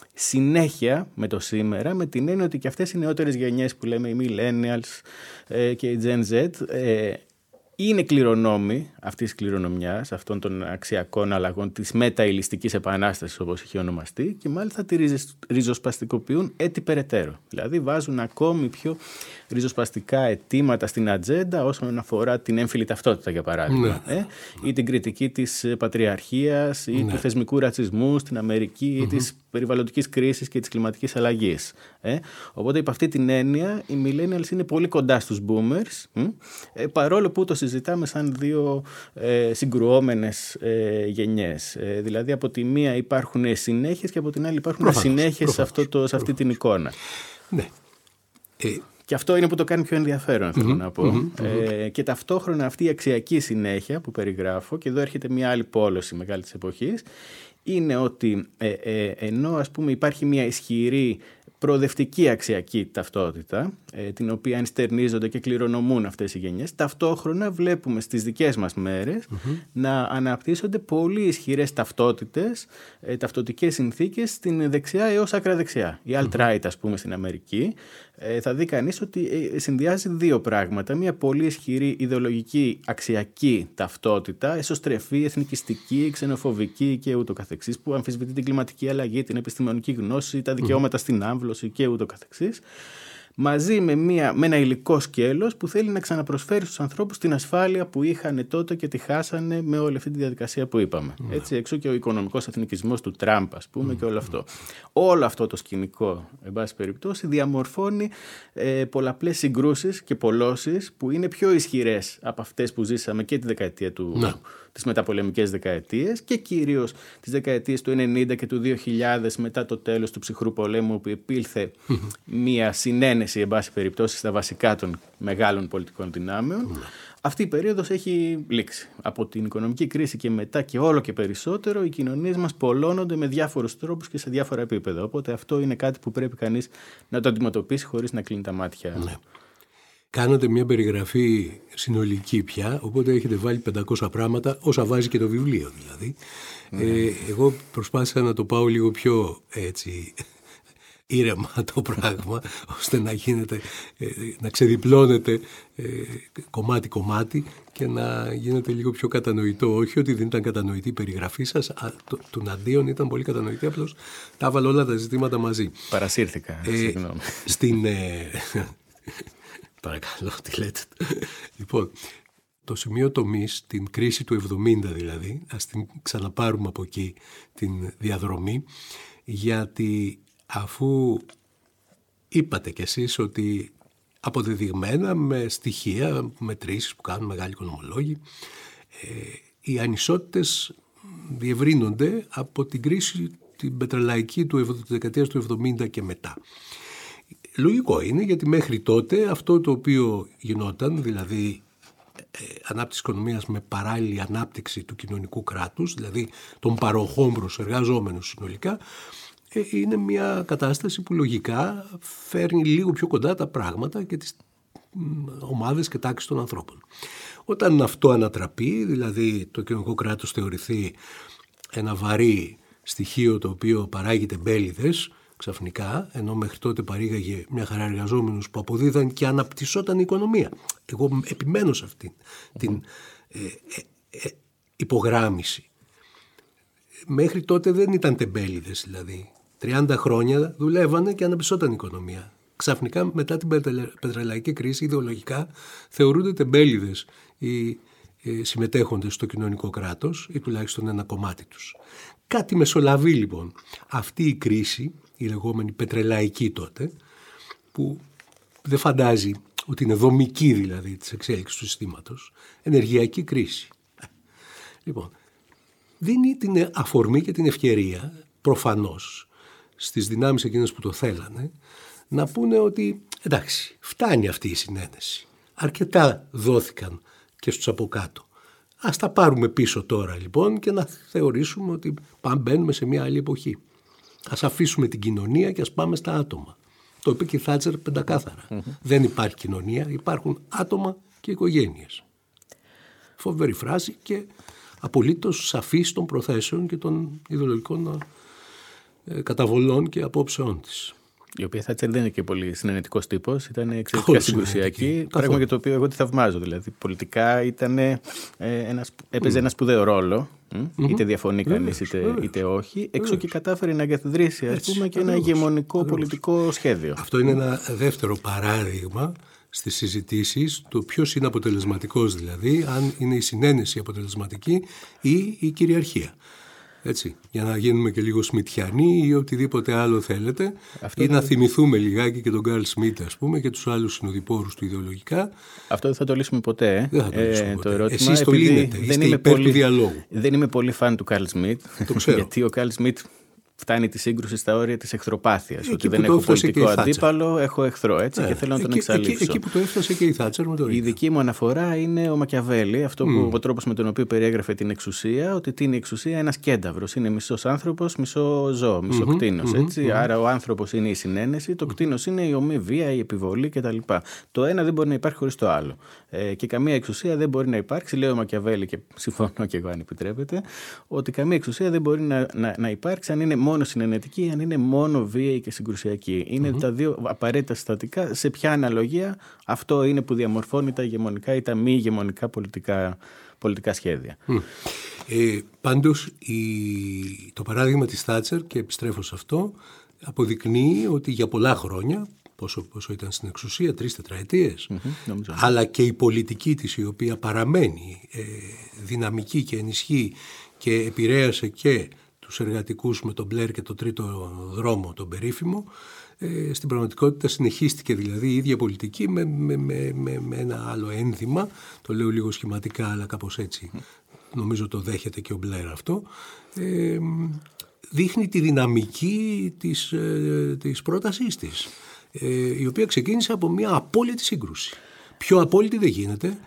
Speaker 2: συνέχεια με το σήμερα, με την έννοια ότι και αυτές οι νεότερες γενιές που λέμε οι millennials ε, και οι Gen Z ε, είναι κληρονόμοι αυτής της κληρονομιάς, αυτών των αξιακών αλλαγών, της μεταελλιστικής επανάστασης όπως είχε ονομαστεί, και μάλιστα τη ριζοσπαστικοποιούν έτσι περαιτέρω. Δηλαδή βάζουν ακόμη πιο ριζοσπαστικά αιτήματα στην ατζέντα όσον αφορά την έμφυλη ταυτότητα, για παράδειγμα, ναι. ε, ή την κριτική της πατριαρχίας ή ναι. του θεσμικού ρατσισμού στην Αμερική mm-hmm. ή της περιβαλλοντικής κρίσης και της κλιματικής αλλαγής. Ε. Οπότε υπ' αυτή την έννοια οι millennials είναι πολύ κοντά στους boomers, ε, παρόλο που το συζητάμε σαν δύο ε, συγκρουόμενες ε, γενιές. Ε, δηλαδή από τη μία υπάρχουν συνέχειες και από την άλλη υπάρχουν ασυνέχειες σε, αυτό το, σε αυτή την εικόνα.
Speaker 1: Ναι. Ε,
Speaker 2: Και αυτό είναι που το κάνει πιο ενδιαφέρον, θέλω mm-hmm, να πω. Mm-hmm, ε, και ταυτόχρονα αυτή η αξιακή συνέχεια που περιγράφω, και εδώ έρχεται μια άλλη πόλωση μεγάλη της εποχής, είναι ότι ε, ε, ενώ ας πούμε υπάρχει μια ισχυρή προοδευτική αξιακή ταυτότητα, ε, την οποία ενστερνίζονται και κληρονομούν αυτές οι γενιές, ταυτόχρονα βλέπουμε στις δικές μας μέρες mm-hmm. να αναπτύσσονται πολύ ισχυρές ταυτότητες, ε, ταυτοτικές συνθήκες στην δεξιά έως άκρα δεξιά. Η alt-right, ας πούμε, στην Αμερική, ε, θα δει κανείς ότι ε, συνδυάζει δύο πράγματα. Μια πολύ ισχυρή ιδεολογική αξιακή ταυτότητα, εσωστρεφή, εθνικιστική, ξενοφοβική και ούτω καθεξής, που αμφισβητεί την κλιματική αλλαγή, την επιστημονική γνώση, τα δικαιώματα mm-hmm. στην άμβλωση και ούτω καθεξής. μαζί με, μια, με ένα υλικό σκέλος που θέλει να ξαναπροσφέρει στους ανθρώπους την ασφάλεια που είχαν τότε και τη χάσανε με όλη αυτή τη διαδικασία που είπαμε. Mm. Έτσι, έξω και ο οικονομικός εθνικισμός του Τραμπ, ας πούμε, mm. και όλο αυτό. Όλο αυτό το σκηνικό, εν πάση περιπτώσει, διαμορφώνει ε, πολλαπλές συγκρούσεις και πολλώσεις που είναι πιο ισχυρές από αυτές που ζήσαμε και τη δεκαετία του... Mm. τις μεταπολεμικές δεκαετίες και κυρίως τις δεκαετίες του ενενήντα και του δύο χιλιάδες μετά το τέλος του ψυχρού πολέμου, που επήλθε mm-hmm. μια συνένεση, εν πάση περιπτώσει, στα βασικά των μεγάλων πολιτικών δυνάμεων. Mm-hmm. Αυτή η περίοδος έχει λήξει. Από την οικονομική κρίση και μετά και όλο και περισσότερο οι κοινωνίες μας πολλώνονται με διάφορους τρόπους και σε διάφορα επίπεδα. Οπότε αυτό είναι κάτι που πρέπει κανείς να το αντιμετωπίσει χωρίς να κλείνει τα μάτια.
Speaker 1: Mm-hmm. Κάνατε μια περιγραφή συνολική πια, οπότε έχετε βάλει πεντακόσια πράγματα, όσα βάζει και το βιβλίο δηλαδή. Mm. Ε, εγώ προσπάθησα να το πάω λίγο πιο έτσι ήρεμα το πράγμα, ώστε να γίνεται, ε, να ξεδιπλώνεται ε, κομμάτι-κομμάτι και να γίνεται λίγο πιο κατανοητό. Όχι ότι δεν ήταν κατανοητή η περιγραφή σας, α, το, των αντίον ήταν πολύ κατανοητή, απλώς τα έβαλα όλα τα ζητήματα μαζί.
Speaker 2: Παρασύρθηκα, ε, συγγνώμη.
Speaker 1: Στην... Ε, Παρακαλώ, τι λέτε. Λοιπόν, το σημείο τομής, την κρίση του εβδομήντα δηλαδή, ας την ξαναπάρουμε από εκεί την διαδρομή, γιατί αφού είπατε κι εσείς ότι αποδεδειγμένα με στοιχεία, μετρήσεις που κάνουν μεγάλοι οικονομολόγοι, ε, οι ανισότητες διευρύνονται από την κρίση την πετρελαϊκή του δεκαετίας του εβδομήντα και μετά. Λογικό είναι, γιατί μέχρι τότε αυτό το οποίο γινόταν, δηλαδή ε, ανάπτυξη οικονομίας με παράλληλη ανάπτυξη του κοινωνικού κράτους, δηλαδή των παροχών προς εργαζόμενους συνολικά, ε, είναι μια κατάσταση που λογικά φέρνει λίγο πιο κοντά τα πράγματα και τις ομάδες και τάξεις των ανθρώπων. Όταν αυτό ανατραπεί, δηλαδή το κοινωνικό κράτος θεωρηθεί ένα βαρύ στοιχείο το οποίο παράγει τεμπέληδες, ξαφνικά, ενώ μέχρι τότε παρήγαγε μια χαρά εργαζόμενους που αποδίδαν και αναπτυσσόταν η οικονομία. Εγώ επιμένω σε αυτήν την ε, ε, ε, υπογράμμιση. Μέχρι τότε δεν ήταν τεμπέληδες, δηλαδή. τριάντα χρόνια δουλεύανε και αναπτυσσόταν η οικονομία. Ξαφνικά, μετά την πετρελαϊκή κρίση, ιδεολογικά θεωρούνται τεμπέληδες οι ε, συμμετέχοντες στο κοινωνικό κράτος, ή τουλάχιστον ένα κομμάτι τους. Κάτι μεσολαβεί λοιπόν αυτή η κρίση, η λεγόμενη πετρελαϊκή τότε, που δεν φαντάζει ότι είναι δομική δηλαδή της εξέλιξης του συστήματος, ενεργειακή κρίση. Λοιπόν, δίνει την αφορμή και την ευκαιρία, προφανώς, στις δυνάμεις εκείνες που το θέλανε, να πούνε ότι εντάξει, φτάνει αυτή η συνένεση. Αρκετά δόθηκαν και στους από κάτω. Ας τα πάρουμε πίσω τώρα λοιπόν και να θεωρήσουμε ότι πάμε, μπαίνουμε σε μια άλλη εποχή. Ας αφήσουμε την κοινωνία και ας πάμε στα άτομα. Το είπε και η Θάτσερ πεντακάθαρα. Mm-hmm. Δεν υπάρχει κοινωνία, υπάρχουν άτομα και οικογένειες. Φοβερή φράση και απολύτως σαφής των προθέσεων και των ιδεολογικών ε, καταβολών και απόψεων της.
Speaker 2: Η οποία Θάτσερ δεν είναι και πολύ συνενετικός τύπος, ήταν εξαιρετικά συγκρουσιακή. Πράγμα για το οποίο εγώ τη θαυμάζω. Δηλαδή, πολιτικά ήταν, ε, ένας, έπαιζε mm. ένα σπουδαίο ρόλο. Mm-hmm. Είτε διαφωνεί κανείς είτε, είτε όχι. Έξω Λέβαια. Και κατάφερε να εγκαθιδρύσει, ας πούμε, και ένα ηγεμονικό πολιτικό σχέδιο.
Speaker 1: Αυτό είναι ένα δεύτερο παράδειγμα στις συζητήσεις, το ποιος είναι αποτελεσματικός, δηλαδή, αν είναι η συνένεση αποτελεσματική ή η κυριαρχία. Έτσι, για να γίνουμε και λίγο σμιτιανοί ή οτιδήποτε άλλο θέλετε, αυτό ή να είναι... θυμηθούμε λιγάκι και τον Καρλ Σμιτ, ας πούμε, και τους άλλους συνοδοιπόρους του ιδεολογικά.
Speaker 2: Αυτό δεν θα το λύσουμε ποτέ. Ε.
Speaker 1: Δεν θα το λύσουμε ε, ποτέ.
Speaker 2: Το ερώτημα,
Speaker 1: εσείς το λύνετε, είστε υπέρ πολύ... του διαλόγου.
Speaker 2: Δεν είμαι πολύ φαν του Καρλ Σμιτ, γιατί ο Καρλ Σμιτ φτάνει τη σύγκρουση στα όρια της εχθροπάθειας. Ότι δεν έχω πολιτικό αντίπαλο, έχω εχθρό, έτσι, ναι, και θέλω να τον εκεί, εξαλείψω.
Speaker 1: Εκεί, εκεί που το έφτασε και η Θάτσερ με το ίδιο.
Speaker 2: Η δική μου αναφορά είναι ο Μακιαβέλη, αυτό που, mm. ο τρόπος με τον οποίο περιέγραφε την εξουσία, ότι τι είναι η εξουσία, ένας κένταυρος. Είναι μισός άνθρωπος, μισό ζώο, μισό mm-hmm, κτήνος. Mm-hmm, έτσι. Mm-hmm. Άρα ο άνθρωπος είναι η συνένεση, το κτήνος είναι η ομή βία, η επιβολή κτλ. Το ένα δεν μπορεί να υπάρχει χωρίς το άλλο. Ε, και καμία εξουσία δεν μπορεί να υπάρξει, λέει ο Μακιαβέλη, και συμφωνώ και εγώ αν επιτρέπετε, ότι καμία εξουσία δεν μπορεί να, να, να υπάρξει αν είναι μόνο συνενετική, αν είναι μόνο βίαιη και συγκρουσιακή. Είναι mm-hmm. τα δύο απαραίτητα συστατικά. Σε ποια αναλογία αυτό είναι που διαμορφώνει τα ηγεμονικά ή τα μη ηγεμονικά πολιτικά, πολιτικά σχέδια. Mm.
Speaker 1: Ε, πάντως η, το παράδειγμα της Θάτσερ, και επιστρέφω σε αυτό, αποδεικνύει ότι για πολλά χρόνια, πόσο, πόσο ήταν στην εξουσία, τρεις τετραετίες,
Speaker 2: mm-hmm,
Speaker 1: αλλά και η πολιτική της, η οποία παραμένει ε, δυναμική και ενισχύει και επηρέασε και τους εργατικούς με τον Μπλερ και το τρίτο δρόμο, τον περίφημο. Ε, στην πραγματικότητα συνεχίστηκε δηλαδή η ίδια πολιτική με, με, με, με, με ένα άλλο ένδυμα, το λέω λίγο σχηματικά αλλά κάπως έτσι νομίζω το δέχεται και ο Μπλερ αυτό. Ε, δείχνει τη δυναμική της, ε, της πρότασής της, ε, η οποία ξεκίνησε από μια απόλυτη σύγκρουση. Πιο απόλυτη δεν γίνεται.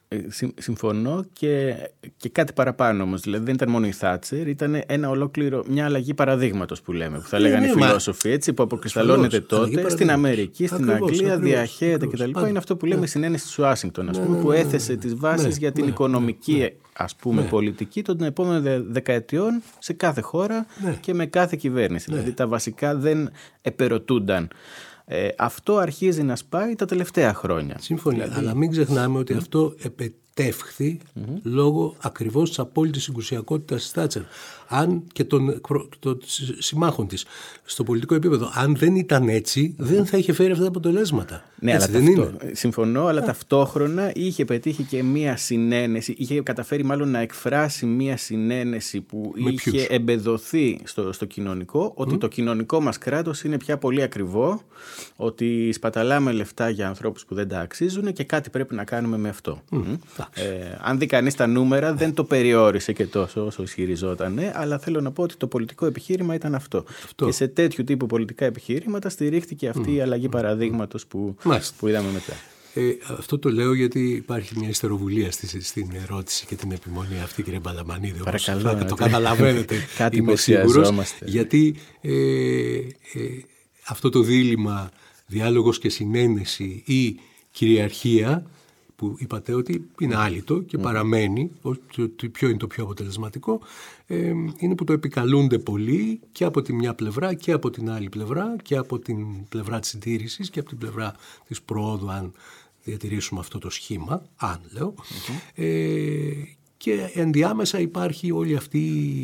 Speaker 2: Συμφωνώ και, και κάτι παραπάνω όμως. Δηλαδή δεν ήταν μόνο η Θάτσερ, ήταν ένα ολόκληρο, μια αλλαγή παραδείγματος που λέμε, που θα λέγανε οι φιλόσοφοι, έτσι, που αποκρισταλώνεται τότε στην Αμερική, στην ακριβώς, Αγγλία, ακριβώς, διαχέεται κτλ. Είναι αυτό που λέμε ναι. συνένεση της Ουάσιγκτον, ας πούμε, ναι, ναι, που έθεσε τις βάσεις ναι, για την ναι, οικονομική ναι, ας πούμε, ναι. πολιτική των επόμενων δεκαετιών σε κάθε χώρα ναι. και με κάθε κυβέρνηση. Ναι. Δηλαδή τα βασικά δεν επερωτούνταν. Ε, αυτό αρχίζει να σπάει τα τελευταία χρόνια.
Speaker 1: Σύμφωνα,
Speaker 2: δηλαδή...
Speaker 1: αλλά μην ξεχνάμε ότι mm. αυτό επετεύχθη mm-hmm. λόγω ακριβώς της απόλυτης συγκρουσιακότητας της Θάτσερ. Αν και των, των συμμάχων της στο πολιτικό επίπεδο, αν δεν ήταν έτσι, mm-hmm. δεν θα είχε φέρει αυτά τα αποτελέσματα.
Speaker 2: Ναι,
Speaker 1: έτσι
Speaker 2: αλλά
Speaker 1: δεν
Speaker 2: ταυτό...
Speaker 1: είναι.
Speaker 2: Συμφωνώ, αλλά yeah. ταυτόχρονα είχε πετύχει και μία συνένεση, είχε καταφέρει μάλλον να εκφράσει μία συνένεση που με είχε ποιους? εμπεδοθεί στο, στο κοινωνικό, ότι mm. το κοινωνικό μας κράτος είναι πια πολύ ακριβό, ότι σπαταλάμε λεφτά για ανθρώπους που δεν τα αξίζουν και κάτι πρέπει να κάνουμε με αυτό. Mm. Mm. Ε, αν δει κανείς τα νούμερα, δεν το περιόρισε και τόσο όσο ισχυριζόταν, αλλά θέλω να πω ότι το πολιτικό επιχείρημα ήταν αυτό. αυτό. Και σε τέτοιου τύπου πολιτικά επιχειρήματα στηρίχθηκε αυτή mm. η αλλαγή παραδείγματος που, που είδαμε μετά.
Speaker 1: Ε, αυτό το λέω γιατί υπάρχει μια ιστεροβουλία στη, στην ερώτηση και την επιμονή αυτή, κύριε Μπαλαμανίδη.
Speaker 2: Παρακαλώ.
Speaker 1: Θα το καταλαβαίνετε.
Speaker 2: Κάτι υποψιαζόμαστε.
Speaker 1: Γιατί ε, ε, αυτό το δίλημμα διάλογος και συνένεση ή κυριαρχία που είπατε ότι είναι άλυτο και mm. παραμένει, ότι ποιο είναι το πιο αποτελεσματικό, ε, είναι που το επικαλούνται πολύ και από τη μια πλευρά και από την άλλη πλευρά και από την πλευρά της συντήρησης και από την πλευρά της προόδου, αν διατηρήσουμε αυτό το σχήμα, αν λέω. Mm-hmm. Ε, και ενδιάμεσα υπάρχει όλη αυτή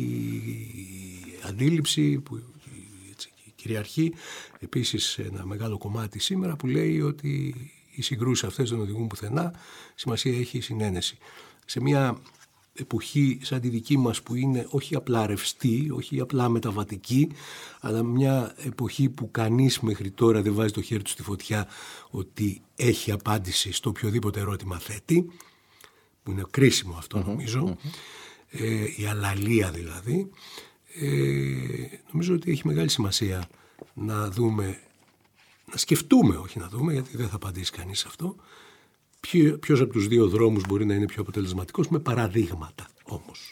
Speaker 1: η αντίληψη που έτσι, κυριαρχεί επίσης ένα μεγάλο κομμάτι σήμερα, που λέει ότι οι συγκρούσεις αυτές δεν οδηγούν πουθενά, σημασία έχει η συνένεση. Σε μια εποχή σαν τη δική μας που είναι όχι απλά ρευστή, όχι απλά μεταβατική, αλλά μια εποχή που κανείς μέχρι τώρα δεν βάζει το χέρι του στη φωτιά ότι έχει απάντηση στο οποιοδήποτε ερώτημα θέτει, που είναι κρίσιμο αυτό νομίζω, mm-hmm. ε, η αλαλία δηλαδή, ε, νομίζω ότι έχει μεγάλη σημασία να δούμε, να σκεφτούμε, όχι να δούμε, γιατί δεν θα απαντήσει κανείς αυτό, ποιο, ποιος από τους δύο δρόμους μπορεί να είναι πιο αποτελεσματικός, με παραδείγματα όμως.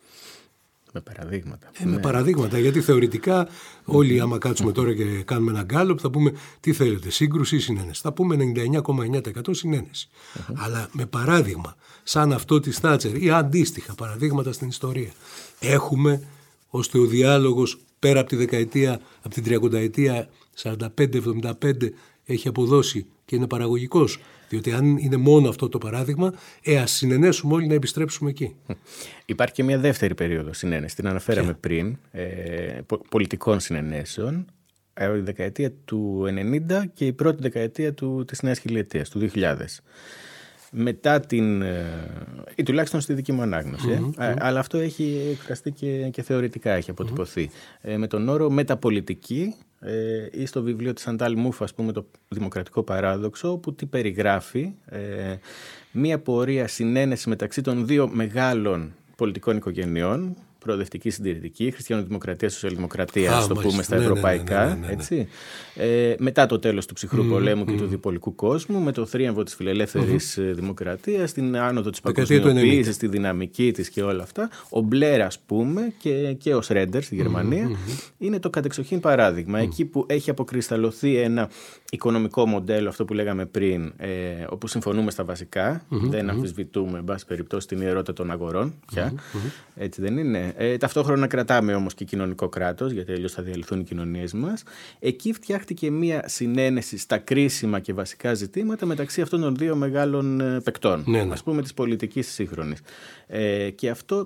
Speaker 2: Με παραδείγματα.
Speaker 1: Ε, ναι. Με παραδείγματα, γιατί θεωρητικά όλοι άμα κάτσουμε τώρα και κάνουμε ένα γκάλωπ θα πούμε τι θέλετε, σύγκρουση ή συνένεση. Θα πούμε ενενήντα εννέα κόμμα εννέα τοις εκατό συνένεση. Uh-huh. Αλλά με παράδειγμα, σαν αυτό της Θάτσερ ή αντίστοιχα παραδείγματα στην ιστορία, έχουμε ώστε ο διάλογος πέρα από τη δεκαετία, από την τριακονταετία σαράντα πέντε εβδομήντα πέντε έχει αποδώσει και είναι παραγωγικός. Διότι αν είναι μόνο αυτό το παράδειγμα, ε, ας συνενέσουμε όλοι να επιστρέψουμε εκεί.
Speaker 2: Υπάρχει και μια δεύτερη περίοδο συνένεση, την αναφέραμε yeah. πριν, ε, πολιτικών συνενέσεων, ε, η δεκαετία του ενενήντα και η πρώτη δεκαετία του, της νέας χιλιετίας, του δύο χιλιάδες. Μετά την, ή τουλάχιστον στη δική μου ανάγνωση, mm-hmm. ε, αλλά αυτό έχει εκφραστεί και, και θεωρητικά έχει αποτυπωθεί, mm-hmm. ε, με τον όρο μεταπολιτική, ε, ή στο βιβλίο της Αντάλ Μούφ, ας πούμε, το Δημοκρατικό Παράδοξο, που τι περιγράφει, ε, μία πορεία συνένεση μεταξύ των δύο μεγάλων πολιτικών οικογενειών, προοδευτική, συντηρητική, χριστιανοδημοκρατία, σοσιαλδημοκρατία, α το πούμε μάλιστα, στα ναι, ευρωπαϊκά. Ναι, ναι, ναι, ναι. Έτσι. Ε, μετά το τέλος του ψυχρού mm, πολέμου mm. και του διπολικού κόσμου, με το θρίαμβο της φιλελεύθερης mm-hmm. δημοκρατίας, την άνοδο της παγκοσμιοποίησης, τη δυναμική της και όλα αυτά. Ο Μπλερ, ας πούμε, και, και ο Σρέντερ στη Γερμανία, mm-hmm. είναι το κατεξοχήν παράδειγμα. Mm. Εκεί που έχει αποκρισταλωθεί ένα οικονομικό μοντέλο, αυτό που λέγαμε πριν, ε, όπου συμφωνούμε στα βασικά, mm-hmm. δεν αμφισβητούμε, εν πάση περιπτώσει, την ιερότητα των αγορών πια. Mm-hmm. Έτσι δεν είναι. Ε, ταυτόχρονα κρατάμε όμως και κοινωνικό κράτος, γιατί αλλιώς θα διαλυθούν οι κοινωνίες μας. Εκεί φτιάχτηκε μία συνένεση στα κρίσιμα και βασικά ζητήματα μεταξύ αυτών των δύο μεγάλων παικτών, ναι, ναι. ας πούμε της πολιτικής σύγχρονης. Ε, και αυτό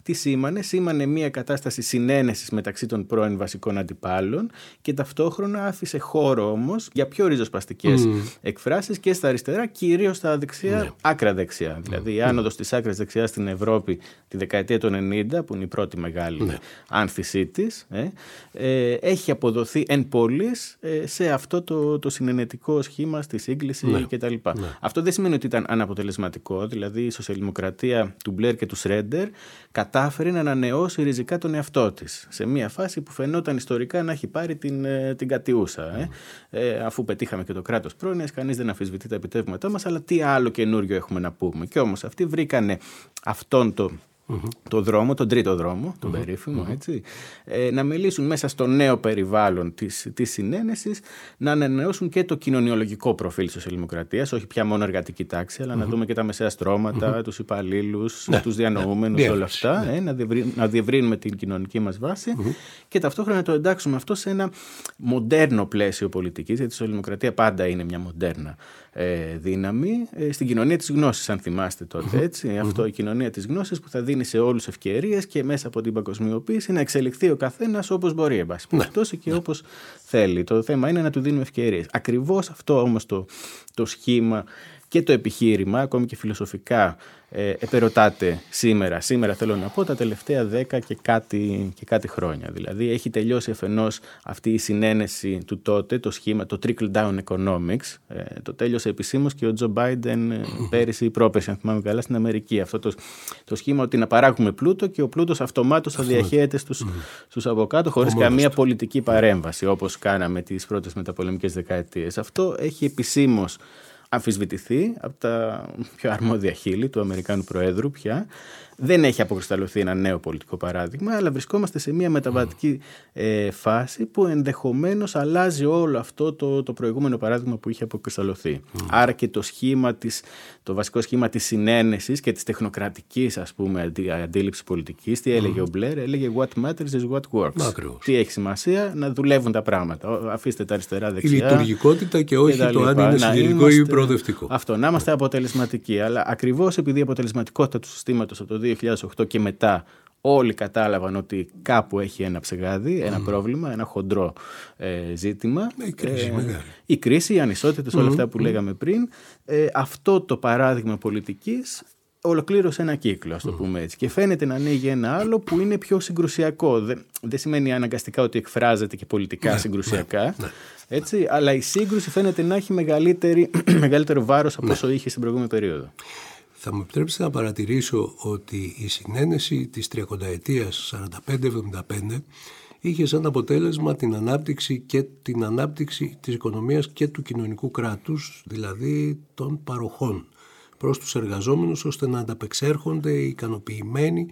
Speaker 2: τι σήμανε? Σήμανε μια κατάσταση συνένεσης μεταξύ των πρώην βασικών αντιπάλων και ταυτόχρονα άφησε χώρο όμως για πιο ριζοσπαστικές mm. εκφράσεις και στα αριστερά, κυρίως στα δεξιά, ναι. άκρα δεξιά. Mm. Δηλαδή η άνοδος της άκρας δεξιάς στην Ευρώπη τη δεκαετία του ενενήντα, που είναι η πρώτη μεγάλη ναι. άνθησή της, ε, ε, έχει αποδοθεί εν πόλης ε, σε αυτό το, το συνενετικό σχήμα, στη σύγκληση ναι. κτλ. Ναι. Αυτό δεν σημαίνει ότι ήταν αναποτελεσματικό, δηλαδή η σοσιαλδημοκρατία του Μπλερ και του Σρέντερ κατάφερε να ανανεώσει ριζικά τον εαυτό της σε μια φάση που φαινόταν ιστορικά να έχει πάρει την, την κατιούσα. Ε. Ε, αφού πετύχαμε και το κράτος πρόνοιας, κανείς δεν αμφισβητεί τα επιτεύγματά μας, αλλά τι άλλο καινούριο έχουμε να πούμε? Και όμως αυτοί βρήκανε αυτόν το Mm-hmm. το δρόμο, τον τρίτο δρόμο, τον mm-hmm. περίφημο, έτσι, ε, να μιλήσουν μέσα στο νέο περιβάλλον της, της συνένεσης, να ανανεώσουν και το κοινωνιολογικό προφίλ της σοσιαλδημοκρατίας, όχι πια μόνο εργατική τάξη, αλλά mm-hmm. να δούμε και τα μεσαία στρώματα, mm-hmm. τους υπαλλήλους, ναι, τους διανοούμενους, ναι, όλα αυτά, ναι. ε, να, διευρύ, να διευρύνουμε την κοινωνική μας βάση mm-hmm. και ταυτόχρονα να το εντάξουμε αυτό σε ένα μοντέρνο πλαίσιο πολιτικής, γιατί η σοσιαλδημοκρατία πάντα είναι μια μοντέρνα ε, δύναμη, ε, στην κοινωνία της γνώσης, αν θυμάστε τότε, έτσι, mm-hmm. αυτό η κοινωνία της γνώσης που θα δίνει σε όλους ευκαιρίες και μέσα από την παγκοσμιοποίηση να εξελιχθεί ο καθένας όπως μπορεί, εν πάση περιπτώσει, και όπως θέλει. Το θέμα είναι να του δίνουμε ευκαιρίες. Ακριβώς αυτό όμως το, το σχήμα και το επιχείρημα, ακόμη και φιλοσοφικά, ε, επερωτάται σήμερα. Σήμερα θέλω να πω τα τελευταία δέκα και κάτι, και κάτι χρόνια. Δηλαδή έχει τελειώσει αφενός αυτή η συνένεση του τότε, το σχήμα, το trickle down economics. Ε, το τέλειωσε επισήμως και ο Τζο Μπάιντεν ε, πέρυσι ή πρόπερσι, αν θυμάμαι καλά, στην Αμερική. Αυτό το, το σχήμα ότι να παράγουμε πλούτο και ο πλούτος αυτομάτως θα διαχέεται στους, mm. στους από κάτω χωρίς καμία πολιτική παρέμβαση, όπως κάναμε τις πρώτες μεταπολεμικές δεκαετίες. Αυτό έχει επισήμως αμφισβητηθεί από τα πιο αρμόδια χείλη του Αμερικάνου Προέδρου πια. Δεν έχει αποκρισταλωθεί ένα νέο πολιτικό παράδειγμα, αλλά βρισκόμαστε σε μια μεταβατική ε, φάση που ενδεχομένως αλλάζει όλο αυτό το, το προηγούμενο παράδειγμα που είχε αποκρισταλωθεί. Mm. Άρα και το σχήμα της, το βασικό σχήμα της συνένεσης και της τεχνοκρατικής, ας πούμε, αντίληψης πολιτικής, τι έλεγε mm. ο Μπλερ? Έλεγε what matters is what works. Ακριβώς. Τι έχει σημασία? Να δουλεύουν τα πράγματα. Αφήστε τα αριστερά δεξιά. Η
Speaker 1: λειτουργικότητα και όχι και το αν είναι συντηρητικό ή προοδευτικό.
Speaker 2: Αυτό, να είμαστε αποτελεσματικοί. Αλλά ακριβώς επειδή η αποτελεσματικότητα του συστήματος από το δύο χιλιάδες οκτώ και μετά όλοι κατάλαβαν ότι κάπου έχει ένα ψεγάδι, ένα mm. πρόβλημα, ένα χοντρό ε, ζήτημα.
Speaker 1: Η κρίση,
Speaker 2: ε, η κρίση, οι ανισότητες, όλα mm. αυτά που mm. λέγαμε πριν. Ε, αυτό το παράδειγμα πολιτικής ολοκλήρωσε ένα κύκλο, ας το πούμε έτσι. Και φαίνεται να ανοίγει ένα άλλο που είναι πιο συγκρουσιακό. Δεν, δεν σημαίνει αναγκαστικά ότι εκφράζεται και πολιτικά συγκρουσιακά. Έτσι, αλλά η σύγκρουση φαίνεται να έχει μεγαλύτερο βάρος από όσο είχε στην προηγούμενη περίοδο.
Speaker 1: Θα μου επιτρέψετε να παρατηρήσω ότι η συνένεση της τριακονταετίας σαράντα πέντε εβδομήντα πέντε είχε σαν αποτέλεσμα την ανάπτυξη και την ανάπτυξη της οικονομίας και του κοινωνικού κράτους, δηλαδή των παροχών προς τους εργαζόμενους, ώστε να ανταπεξέρχονται ικανοποιημένοι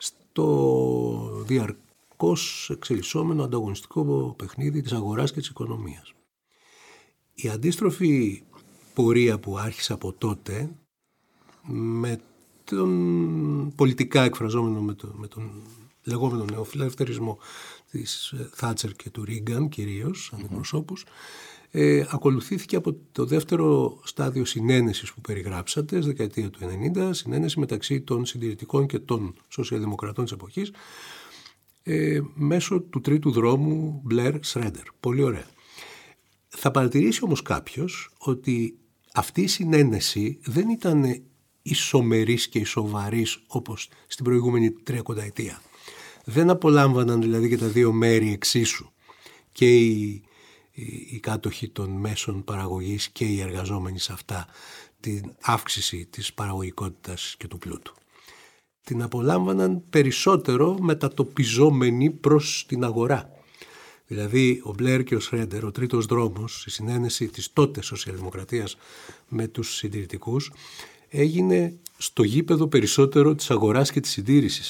Speaker 1: στο διαρκώς εξελισσόμενο ανταγωνιστικό παιχνίδι της αγοράς και της οικονομίας. Η αντίστροφη πορεία που άρχισε από τότε, με τον πολιτικά εκφραζόμενο, με, το, με τον λεγόμενο νεοφιλελευθερισμό της Θάτσερ και του Ρίγκαν κυρίως, αντιπροσώπους, ε, ακολουθήθηκε από το δεύτερο στάδιο συνένεσης που περιγράψατε, στη δεκαετία του ενενήντα, συνένεση μεταξύ των συντηρητικών και των σοσιαλδημοκρατών της εποχής, ε, μέσω του τρίτου δρόμου Μπλερ-Σρέντερ. Πολύ ωραία. Θα παρατηρήσει όμως κάποιος ότι αυτή η συνένεση δεν ήταν ισομερής και ισοβαρής όπως στην προηγούμενη τριακονταετία. Δεν απολάμβαναν δηλαδή και τα δύο μέρη εξίσου, και οι, οι, οι κάτοχοι των μέσων παραγωγής και οι εργαζόμενοι σε αυτά, την αύξηση της παραγωγικότητας και του πλούτου. Την απολάμβαναν περισσότερο μετατοπιζόμενοι προς την αγορά. Δηλαδή ο Μπλερ και ο Σρέντερ, ο τρίτος δρόμος, η συνένεση της τότε σοσιαλδημοκρατίας με τους συντηρητικούς, έγινε στο γήπεδο περισσότερο της αγοράς και της συντήρησης.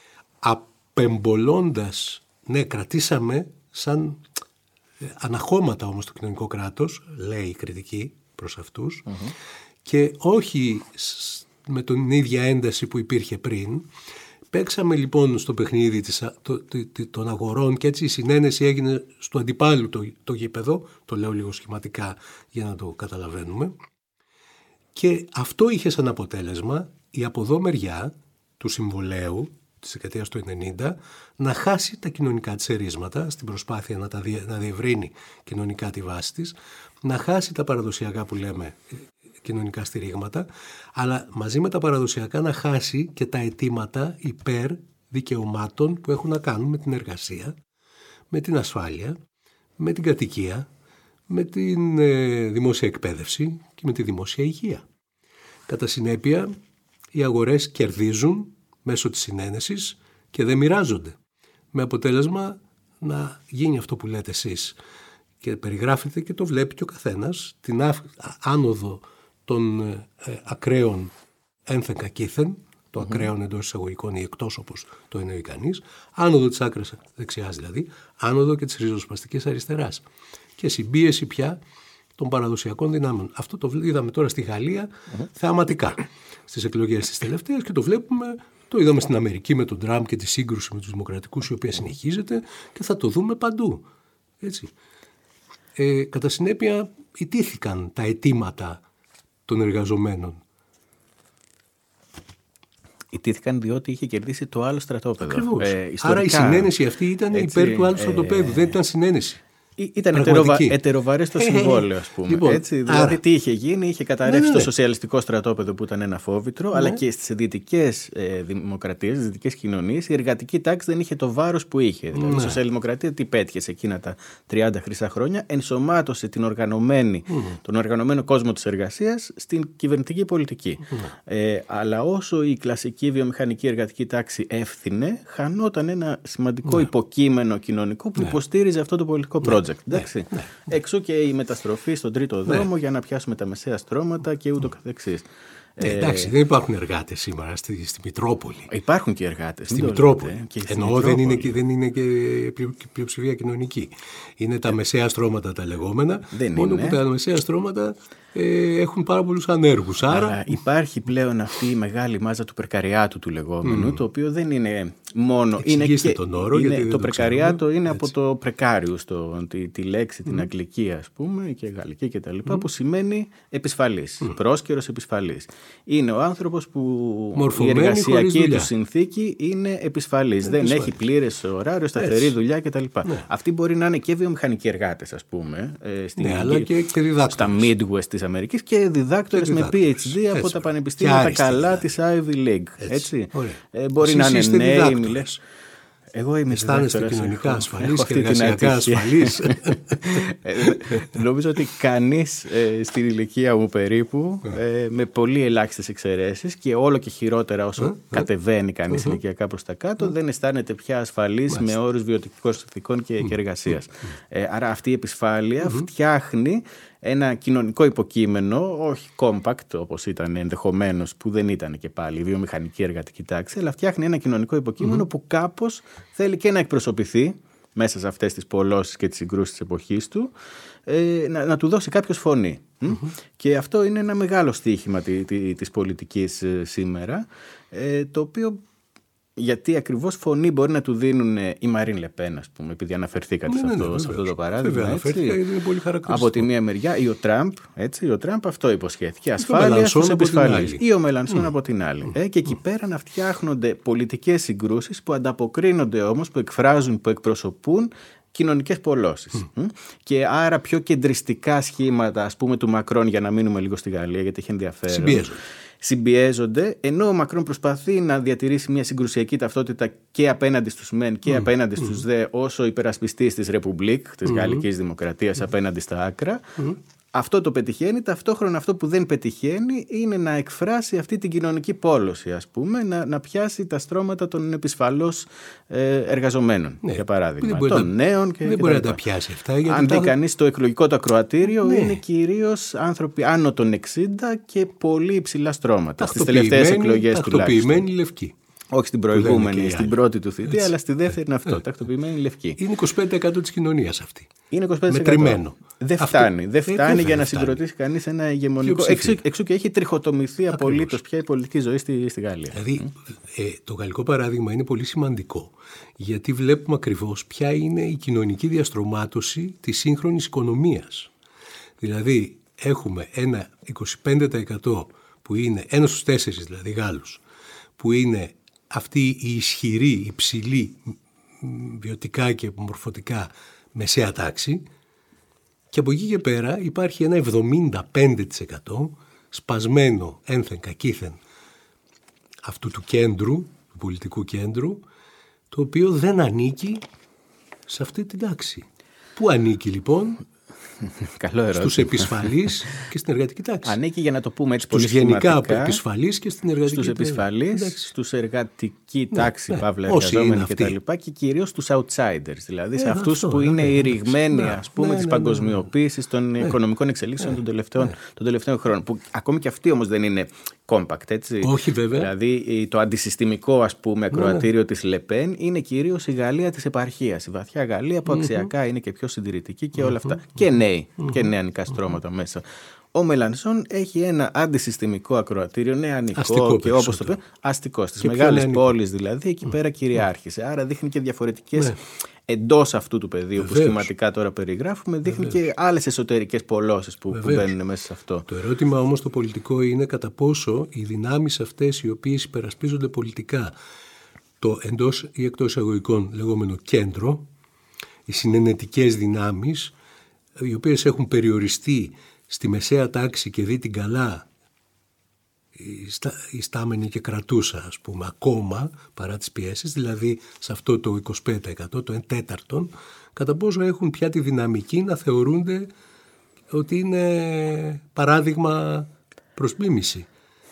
Speaker 1: Απεμπολώντας, ναι, κρατήσαμε σαν ε, αναχώματα όμως το κοινωνικό κράτος, λέει η κριτική προς αυτούς, mm-hmm. και όχι με την ίδια ένταση που υπήρχε πριν. Παίξαμε λοιπόν στο παιχνίδι της, το, το, των αγορών, και έτσι η συνένεση έγινε στο αντιπάλου το, το γήπεδο, το λέω λίγο σχηματικά για να το καταλαβαίνουμε. Και αυτό είχε σαν αποτέλεσμα η από εδώ μεριά του συμβολέου, της δεκαετίας του ενενήντα να χάσει τα κοινωνικά της ερίσματα στην προσπάθεια να, τα δια, να διευρύνει κοινωνικά τη βάση της, να χάσει τα παραδοσιακά που λέμε κοινωνικά στηρίγματα, αλλά μαζί με τα παραδοσιακά να χάσει και τα αιτήματα υπέρ δικαιωμάτων που έχουν να κάνουν με την εργασία, με την ασφάλεια, με την κατοικία, με την ε, δημόσια εκπαίδευση και με τη δημόσια υγεία. Κατά συνέπεια, οι αγορές κερδίζουν μέσω της συνένεσης και δεν μοιράζονται. Με αποτέλεσμα να γίνει αυτό που λέτε εσείς και περιγράφεται και το βλέπει και ο καθένας, την άνοδο των ε, ακραίων ένθεν κακήθεν, το mm-hmm. ακραίων εντός εισαγωγικών ή εκτός όπως το εννοεί κανείς, άνοδο της άκρας δεξιάς δηλαδή, άνοδο και της ριζοσπαστικής αριστεράς και συμπίεση πια των παραδοσιακών δυνάμεων. Αυτό το είδαμε τώρα στη Γαλλία mm-hmm. θεαματικά στις εκλογές της τελευταίας και το βλέπουμε, το είδαμε στην Αμερική με τον Τραμπ και τη σύγκρουση με τους δημοκρατικούς η οποία συνεχίζεται και θα το δούμε παντού. Έτσι. Ε, κατά συνέπεια ιτήθηκαν τα αιτήματα των εργαζομένων.
Speaker 2: Ιτήθηκαν διότι είχε κερδίσει το άλλο στρατόπεδο.
Speaker 1: Ακριβώς. Ε, Άρα η συνένεση αυτή ήταν έτσι, υπέρ του άλλου στρατοπέδου, ε, δεν ήταν συνένεση.
Speaker 2: Ήταν ετεροβα... ετεροβαρές το συμβόλαιο, ας πούμε.
Speaker 1: Λοιπόν,
Speaker 2: έτσι, δηλαδή, άρα... τι είχε γίνει, είχε καταρρεύσει ναι, ναι, ναι. το σοσιαλιστικό στρατόπεδο που ήταν ένα φόβητρο, ναι. αλλά και στις δυτικές ε, δημοκρατίες, στις δυτικές κοινωνίες, η εργατική τάξη δεν είχε το βάρος που είχε. Δηλαδή, ναι. η σοσιαλδημοκρατία τι πέτυχε σε εκείνα τα τριάντα χρυσά χρόνια, ενσωμάτωσε την οργανωμένη, mm. τον οργανωμένο κόσμο της εργασίας στην κυβερνητική πολιτική. Mm. Ε, αλλά όσο η κλασική βιομηχανική εργατική τάξη έφθινε, χανόταν ένα σημαντικό mm. υποκείμενο κοινωνικό που mm. υποστήριζε αυτό το πολιτικό project. Εντάξει. Ναι, ναι. Εξού και η μεταστροφή στον τρίτο δρόμο ναι. για να πιάσουμε τα μεσαία στρώματα και ούτω καθεξής.
Speaker 1: Ναι, εντάξει, ε, δεν υπάρχουν εργάτες σήμερα στη, στη Μητρόπολη.
Speaker 2: Υπάρχουν και εργάτες.
Speaker 1: Στη Μητρόπολη. Εννοώ δεν είναι, και, δεν είναι και πλειοψηφία κοινωνική. Είναι τα μεσαία στρώματα τα λεγόμενα.
Speaker 2: Δεν
Speaker 1: μόνο
Speaker 2: είναι.
Speaker 1: που τα μεσαία στρώματα ε, έχουν πάρα πολλούς ανέργους. Άρα...
Speaker 2: Άρα υπάρχει πλέον αυτή η μεγάλη μάζα του πρεκαριάτου του λεγόμενου, mm. το οποίο δεν είναι μόνο.
Speaker 1: Εξηγήστε
Speaker 2: είναι
Speaker 1: τον όρο,
Speaker 2: είναι,
Speaker 1: γιατί
Speaker 2: το,
Speaker 1: το
Speaker 2: πρεκαριάτο είναι έτσι. Από το πρεκάριου, τη, τη λέξη, mm. την αγγλική ας πούμε και γαλλική κτλ. Mm. που σημαίνει επισφαλής, mm. πρόσκαιρος επισφαλής. Είναι ο άνθρωπος που
Speaker 1: μορφωμένη,
Speaker 2: η εργασιακή του συνθήκη είναι επισφαλής. Δεν
Speaker 1: επισφαλής.
Speaker 2: έχει πλήρες ωράριο, σταθερή δουλειά κτλ. Ναι. Αυτοί μπορεί να είναι και βιομηχανικοί εργάτες, ας πούμε, στην
Speaker 1: ναι, αλλά και, και
Speaker 2: στα Midwest της Αμερικής και διδάκτορες με πι έιτς ντι από τα πανεπιστήμια τα καλά της Ivy League. Έτσι. Ε, μπορεί
Speaker 1: εσείς
Speaker 2: να είναι νέοι, μιλές. Εγώ είμαι
Speaker 1: αισθάνεστε κοινωνικά ασφαλής και εργασιακά ασφαλής.
Speaker 2: Νομίζω ότι κανείς ε, στην ηλικία μου περίπου, ε, με πολύ ελάχιστες εξαιρέσεις και όλο και χειρότερα όσο κατεβαίνει κανείς ηλικιακά προς τα κάτω, δεν αισθάνεται πια ασφαλής με όρους βιωτικών συνθηκών και, και εργασίας. Ε, άρα αυτή η επισφάλεια φτιάχνει ένα κοινωνικό υποκείμενο, όχι compact όπως ήταν ενδεχομένως, που δεν ήταν και πάλι η βιομηχανική εργατική τάξη, αλλά φτιάχνει ένα κοινωνικό υποκείμενο mm-hmm. που κάπως θέλει και να εκπροσωπηθεί μέσα σε αυτές τις πολλώσεις και τις συγκρούσεις της εποχής του, ε, να, να του δώσει κάποιος φωνή. Mm-hmm. Και αυτό είναι ένα μεγάλο στοίχημα τη, τη, της πολιτικής ε, σήμερα, ε, το οποίο... Γιατί ακριβώς φωνή μπορεί να του δίνουν η Μαρίν Λεπέν, ας πούμε, επειδή αναφερθήκατε ναι, σε, αυτό, ναι, ναι, σε αυτό το παράδειγμα.
Speaker 1: Βέβαια, έτσι, είναι πολύ
Speaker 2: από τη μία μεριά, ή ο Τραμπ, έτσι, ο Τραμπ αυτό υποσχέθηκε. Ασφάλεια στους επισφαλείς. Ή ο Μελανσόν mm. από την άλλη. Mm. Ε, και εκεί mm. πέρα να φτιάχνονται πολιτικές συγκρούσεις που ανταποκρίνονται όμως, που εκφράζουν, που εκπροσωπούν κοινωνικές πολλώσεις. Mm. Και άρα πιο κεντριστικά σχήματα, ας πούμε, του Μακρόν, για να μείνουμε λίγο στη Γαλλία, γιατί έχει ενδιαφέρον.
Speaker 1: Συμπιέζονται.
Speaker 2: Συμπιέζονται, ενώ ο Μακρόν προσπαθεί να διατηρήσει μια συγκρουσιακή ταυτότητα και απέναντι στους μεν και mm. απέναντι mm. στους δε, όσο υπερασπιστής της Ρεπουμπλίκ, της mm. Γαλλικής Δημοκρατίας, mm. απέναντι στα άκρα. Mm. Αυτό το πετυχαίνει. Ταυτόχρονα αυτό που δεν πετυχαίνει είναι να εκφράσει αυτή την κοινωνική πόλωση, ας πούμε, να, να πιάσει τα στρώματα των επισφαλώς ε, εργαζομένων, ναι, για παράδειγμα, των
Speaker 1: να,
Speaker 2: νέων και,
Speaker 1: δεν
Speaker 2: και
Speaker 1: μπορεί να τα πιάσει αυτά. Γιατί
Speaker 2: αν δει
Speaker 1: τα...
Speaker 2: κανείς το εκλογικό το ακροατήριο, ναι. είναι κυρίως άνθρωποι άνω των εξήντα και πολύ υψηλά στρώματα στις τελευταίες εκλογές τουλάχιστον.
Speaker 1: Τακτοποιημένοι λευκοί.
Speaker 2: Όχι στην προηγούμενη, στην πρώτη του θητεία, αλλά στη δεύτερη είναι αυτό. Τακτοποιημένη λευκή.
Speaker 1: Είναι είκοσι πέντε τοις εκατό της κοινωνίας αυτή.
Speaker 2: Είναι είκοσι πέντε τοις εκατό.
Speaker 1: Μετρημένο.
Speaker 2: Δεν φτάνει. Δεν φτάνει για να συγκροτήσει κανείς ένα ηγεμονικό. Εξού, εξού και έχει τριχοτομηθεί απολύτως πια η πολιτική ζωή στη, στη Γαλλία.
Speaker 1: Δηλαδή, ε, το γαλλικό παράδειγμα είναι πολύ σημαντικό. Γιατί βλέπουμε ακριβώς ποια είναι η κοινωνική διαστρωμάτωση της σύγχρονης οικονομίας. Δηλαδή, έχουμε ένα είκοσι πέντε τοις εκατό που είναι, ένα στους τέσσερις δηλαδή Γάλλους, που είναι αυτή η ισχυρή, η υψηλή, βιωτικά και μορφωτικά μεσαία τάξη, και από εκεί και πέρα υπάρχει ένα εβδομήντα πέντε τοις εκατό σπασμένο ένθεν κακήθεν αυτού του κέντρου, του πολιτικού κέντρου, το οποίο δεν ανήκει σε αυτή την τάξη. Πού ανήκει λοιπόν?
Speaker 2: Καλό ερώτημα.
Speaker 1: Στους επισφαλείς και στην εργατική τάξη.
Speaker 2: Ανήκει, για να το πούμε έτσι
Speaker 1: στους
Speaker 2: πολύ
Speaker 1: γενικά
Speaker 2: σχηματικά,
Speaker 1: επισφαλείς και στην εργατική
Speaker 2: στους
Speaker 1: τάξη.
Speaker 2: επισφαλείς, στους εργατική τάξη,
Speaker 1: ναι,
Speaker 2: παύλα
Speaker 1: ναι.
Speaker 2: εργαζόμενοι κτλ. Και, και κυρίως στους outsiders, δηλαδή ε, σε αυτούς αυτό, που είναι ναι, οι ρηγμένοι ναι, ας πούμε, ναι, της ναι, παγκοσμιοποίησης, ναι, των ναι, οικονομικών εξελίξεων ναι, των, τελευταίων, ναι. των τελευταίων χρόνων. Που ακόμη και αυτοί όμως δεν είναι compact, έτσι.
Speaker 1: Όχι βέβαια.
Speaker 2: Δηλαδή το αντισυστημικό, ας πούμε, ακροατήριο ναι, ναι. της Λεπέν είναι κυρίως η Γαλλία της επαρχίας, η βαθιά Γαλλία που αξιακά mm-hmm. είναι και πιο συντηρητική και mm-hmm. όλα αυτά. Mm-hmm. Και νέοι, mm-hmm. και νεανικά στρώματα mm-hmm. μέσα. Ο Μελανσόν έχει ένα αντισυστημικό ακροατήριο, νεανικό αστικό, και όπως το πει, αστικό. Στις μεγάλες πόλεις δηλαδή, εκεί mm. πέρα κυριάρχησε. Άρα δείχνει και διαφορετικές, ναι. εντός αυτού του πεδίου Βεβαίως. Που σχηματικά τώρα περιγράφουμε, δείχνει Βεβαίως. Και άλλες εσωτερικές πολλώσεις που, που μπαίνουν μέσα σε αυτό.
Speaker 1: Το ερώτημα όμως το πολιτικό είναι κατά πόσο οι δυνάμεις αυτές οι οποίες υπερασπίζονται πολιτικά το εντός ή εκτός εισαγωγικών λεγόμενο κέντρο, οι συνενετικές δυνάμεις, οι οποίες έχουν περιοριστεί στη μεσαία τάξη και δει την καλά η στάμενη και κρατούσα, ας πούμε, ακόμα παρά τις πιέσεις, δηλαδή σε αυτό το είκοσι πέντε τοις εκατό, το εν τέταρτον, κατά πόσο έχουν πια τη δυναμική να θεωρούνται ότι είναι παράδειγμα προς μίμηση.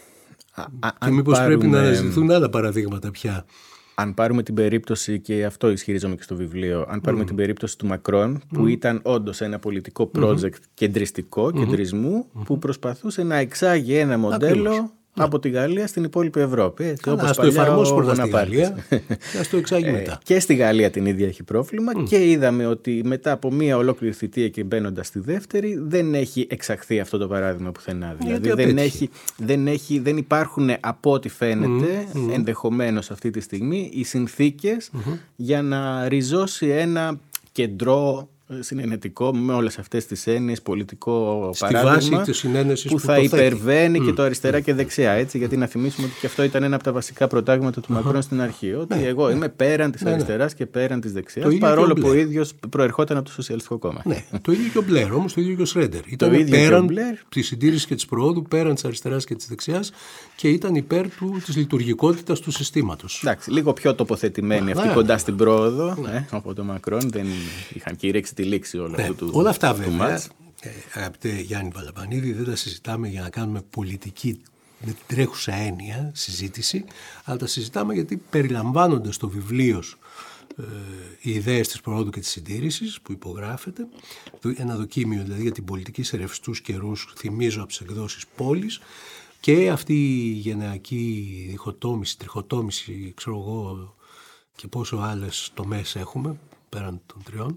Speaker 1: Α, α, και μήπως πάρουμε... πρέπει να αναζητηθούν άλλα παραδείγματα πια.
Speaker 2: Αν πάρουμε την περίπτωση, και αυτό ισχυρίζομαι και στο βιβλίο, αν πάρουμε mm. την περίπτωση του Μακρόν, που mm. ήταν όντως ένα πολιτικό project mm-hmm. κεντριστικό, mm-hmm. κεντρισμού, mm-hmm. που προσπαθούσε να εξάγει ένα μοντέλο Ακριβώς. από τη Γαλλία στην υπόλοιπη Ευρώπη. Έτσι,
Speaker 1: όπως ας το εφαρμόσει πρώτα στη Γαλλία και ας το εξάγει μετά.
Speaker 2: Ε, και στη Γαλλία την ίδια έχει πρόβλημα mm. και είδαμε ότι μετά από μία ολόκληρη θητεία και μπαίνοντας στη δεύτερη δεν έχει εξαχθεί αυτό το παράδειγμα πουθενά. Δηλαδή δεν, έχει, δεν, έχει, δεν υπάρχουν, από ό,τι φαίνεται mm. ενδεχομένως αυτή τη στιγμή, οι συνθήκες mm-hmm. για να ριζώσει ένα κεντρό συνενετικό με όλες αυτές τις έννοιες, πολιτικό
Speaker 1: στη
Speaker 2: παράδειγμα
Speaker 1: βάση της συνένεσης
Speaker 2: που, που θα υπερβαίνει mm. και το αριστερά
Speaker 1: mm.
Speaker 2: και δεξιά, έτσι, γιατί να θυμίσουμε ότι και αυτό ήταν ένα από τα βασικά προτάγματα του uh-huh. Μακρόν στην αρχή, ότι ναι, εγώ είμαι πέραν της ναι, αριστεράς ναι. και πέραν της δεξιάς, παρόλο που ο ίδιος προερχόταν από το Σοσιαλιστικό Κόμμα.
Speaker 1: Ναι, το ίδιο και ο Μπλερ, όμως το ίδιο και ο Σρέντερ. Ήταν πέραν της συντήρησης και της προόδου, πέραν της αριστεράς και της δεξιάς και ήταν υπέρ του, της λειτουργικότητας του συστήματος.
Speaker 2: Εντάξει, λίγο πιο τοποθετημένοι αυτοί κοντά στην πρόοδο από τον Μακρόν, δεν είχαν κηρύξει τη λήξη.
Speaker 1: Ναι, του, όλα αυτά βέβαια, ε, αγαπητέ Γιάννη Βαλαπανίδη, δεν τα συζητάμε για να κάνουμε πολιτική με την τρέχουσα έννοια συζήτηση, αλλά τα συζητάμε γιατί περιλαμβάνονται στο βιβλίο ε, οι ιδέες της προόδου και της συντήρησης που υπογράφεται, ένα δοκίμιο δηλαδή για την πολιτική σε ρευστούς καιρούς, θυμίζω από τις εκδόσεις Πόλης, και αυτή η γενεακή διχοτόμηση, τριχοτόμηση, ξέρω εγώ, και πόσο άλλες τομές έχουμε πέραν των τριών,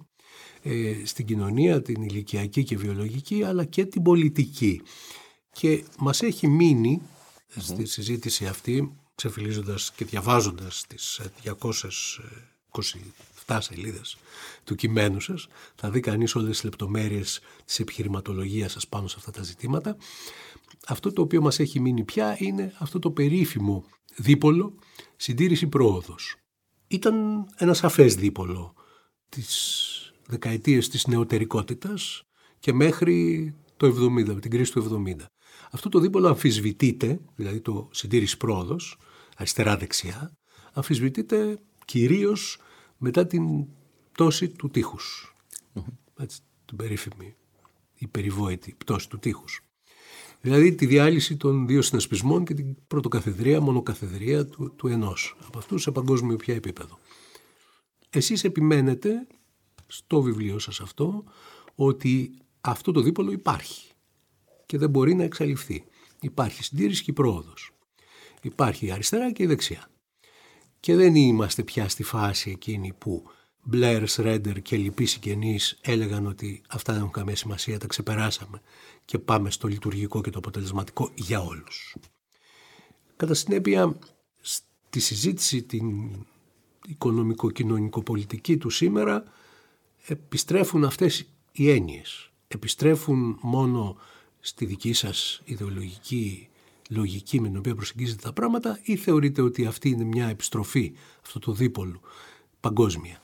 Speaker 1: στην κοινωνία, την ηλικιακή και βιολογική, αλλά και την πολιτική. Και μας έχει μείνει mm-hmm. στη συζήτηση αυτή, ξεφυλίζοντας και διαβάζοντας τις διακόσιες είκοσι επτά σελίδες του κειμένου σας, θα δει κανείς όλες τις λεπτομέρειες της επιχειρηματολογίας σας πάνω σε αυτά τα ζητήματα. Αυτό το οποίο μας έχει μείνει πια είναι αυτό το περίφημο δίπολο συντήρηση πρόοδος. Ήταν ένα σαφές δίπολο της δεκαετίες της νεωτερικότητας και μέχρι το εβδομήντα, την κρίση του εβδομήντα. Αυτό το δίπολο αμφισβητείται, δηλαδή το συντήρηση πρόοδος, αριστερά-δεξιά, αμφισβητείται κυρίως μετά την πτώση του τείχους. Mm-hmm. Έτσι, την περίφημη, η περιβόητη πτώση του τείχους. Δηλαδή τη διάλυση των δύο συνασπισμών και την πρωτοκαθεδρία, μονοκαθεδρία του, του ενός. Από αυτούς σε παγκόσμιο πια επίπεδο. Εσείς επιμένετε στο βιβλίο σας αυτό ότι αυτό το δίπολο υπάρχει και δεν μπορεί να εξαλειφθεί. Υπάρχει συντήρηση και πρόοδος. Υπάρχει η αριστερά και η δεξιά. Και δεν είμαστε πια στη φάση εκείνη που Μπλερ, Σρέντερ και λοιποί συγγενείς έλεγαν ότι αυτά δεν έχουν καμία σημασία, τα ξεπεράσαμε και πάμε στο λειτουργικό και το αποτελεσματικό για όλους. Κατά συνέπεια, στη συζήτηση την οικονομικο-κοινωνικο-πολιτική του σήμερα επιστρέφουν αυτές οι έννοιες. Επιστρέφουν μόνο στη δική σας ιδεολογική λογική με την οποία προσεγγίζετε τα πράγματα, ή θεωρείτε ότι αυτή είναι μια επιστροφή, αυτό το δίπολο, παγκόσμια,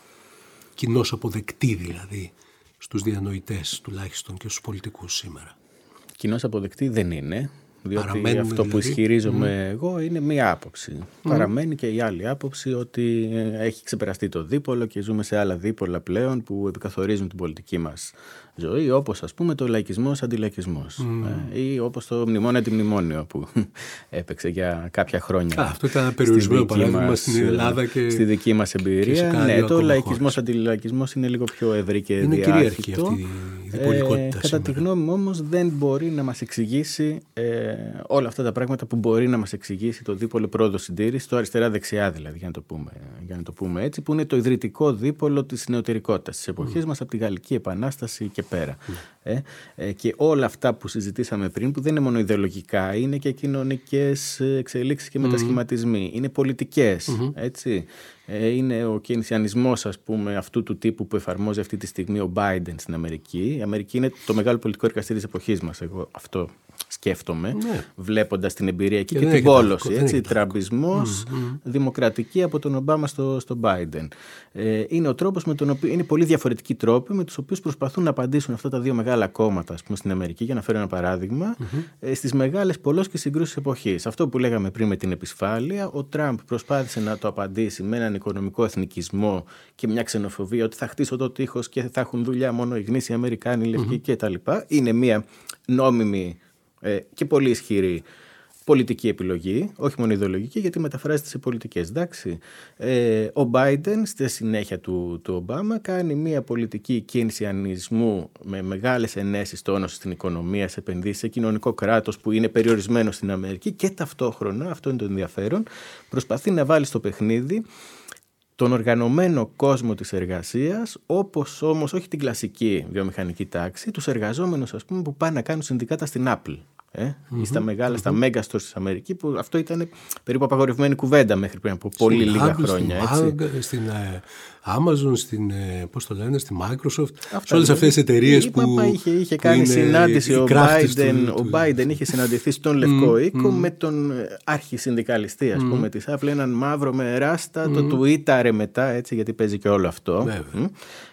Speaker 1: κοινώς αποδεκτή δηλαδή στους διανοητές τουλάχιστον και στους πολιτικούς σήμερα?
Speaker 2: Κοινώς αποδεκτή δεν είναι, διότι
Speaker 1: Παραμένουμε,
Speaker 2: αυτό
Speaker 1: δηλαδή,
Speaker 2: που ισχυρίζομαι
Speaker 1: mm. εγώ
Speaker 2: είναι μία άποψη. Mm. Παραμένει και η άλλη άποψη ότι έχει ξεπεραστεί το δίπολο και ζούμε σε άλλα δίπολα πλέον που επικαθορίζουν την πολιτική μας ζωή, όπως ας πούμε το λαϊκισμός αντιλαϊκισμός mm. ε, ή όπως το μνημόνιο αντιμνημόνιο που έπαιξε για κάποια χρόνια.
Speaker 1: Α, αυτό ήταν ένα περιορισμένο παράδειγμα μας, στην Ελλάδα και
Speaker 2: στη δική μας εμπειρία. Ναι, το λαϊκισμός αντιλαϊκισμός είναι λίγο πιο ευρύ και
Speaker 1: είναι
Speaker 2: διάχυτο.
Speaker 1: Είναι κυρίαρχη αυτή η διπολικότητα.
Speaker 2: Ε, κατά τη γνώμη μου όμως δεν μπορεί να μας εξηγήσει ε, όλα αυτά τα πράγματα που μπορεί να μας εξηγήσει το δίπολο πρόοδο συντήρηση, το αριστερά-δεξιά δηλαδή, για να το πούμε, για να το πούμε έτσι, που είναι το ιδρυτικό δίπολο της νεωτερικότητας της εποχής mm. μας από τη Γαλλική Επανάσταση και πέρα. Mm. Ε, ε, και όλα αυτά που συζητήσαμε πριν, που δεν είναι μόνο ιδεολογικά, είναι και κοινωνικές εξελίξεις και μετασχηματισμοί, mm. είναι πολιτικές, mm-hmm. έτσι. Ε, είναι ο κεινσιανισμός, ας πούμε, αυτού του τύπου που εφαρμόζει αυτή τη στιγμή ο Biden στην Αμερική. Η Αμερική είναι το μεγάλο πολιτικό εργαστήριο της εποχής μας, εγώ αυτό σκέφτομαι, ναι. βλέποντας την εμπειρία εκεί και, και την πόλωση, έτσι, τραμπισμός, mm-hmm. δημοκρατική από τον Ομπάμα στο, στο Biden. Ε, είναι ο τρόπος με τον οποίο, είναι πολύ διαφορετικοί τρόποι με τους οποίους προσπαθούν να απαντήσουν αυτά τα δύο μεγάλα κόμματα, ας πούμε, στην Αμερική, για να φέρω ένα παράδειγμα, mm-hmm. ε, στις μεγάλες πολλές και συγκρούσεις εποχής. Αυτό που λέγαμε πριν με την επισφάλεια, ο Τραμπ προσπάθησε να το απαντήσει με έναν οικονομικό εθνικισμό και μια ξενοφοβία, ότι θα χτίσω το τείχος και θα έχουν δουλειά μόνο οι γνήσιοι Αμερικάνοι, οι λευκοί mm-hmm. κτλ. Είναι μια νόμιμη και πολύ ισχυρή πολιτική επιλογή, όχι μόνο ιδεολογική, γιατί μεταφράζεται σε πολιτικές. Εντάξει. Ε, ο Biden στη συνέχεια του, του Ομπάμα κάνει μια πολιτική κεινσιανισμού με μεγάλες ενέσεις τόνωσης στην οικονομία, σε επενδύσεις, σε κοινωνικό κράτος που είναι περιορισμένο στην Αμερική και ταυτόχρονα, αυτό είναι το ενδιαφέρον, προσπαθεί να βάλει στο παιχνίδι τον οργανωμένο κόσμο της εργασίας, όπως όμως όχι την κλασική βιομηχανική τάξη, τους εργαζόμενους, ας πούμε, που πάνε να κάνουν συνδικάτα στην Apple. Ε, mm-hmm. ή στα μεγάλα, mm-hmm. στα megastores της Αμερικής, που αυτό ήταν περίπου απαγορευμένη κουβέντα μέχρι πριν από πολύ στην λίγα Apple, χρόνια.
Speaker 1: Στην, έτσι. στην uh, Amazon, στην, uh, πώς το λένε, στη Microsoft, αυτά, σε όλες αυτές τις εταιρείες που,
Speaker 2: που είχε, είχε κάνει που συνάντηση ο Biden, του, ο Biden είχε συναντηθεί στον Λευκό mm, οίκο mm. με τον αρχισυνδικαλιστή, ας mm. πούμε, της Apple, έναν μαύρο με ράστα, mm. το τουίταρε μετά, έτσι, γιατί παίζει και όλο αυτό. Mm.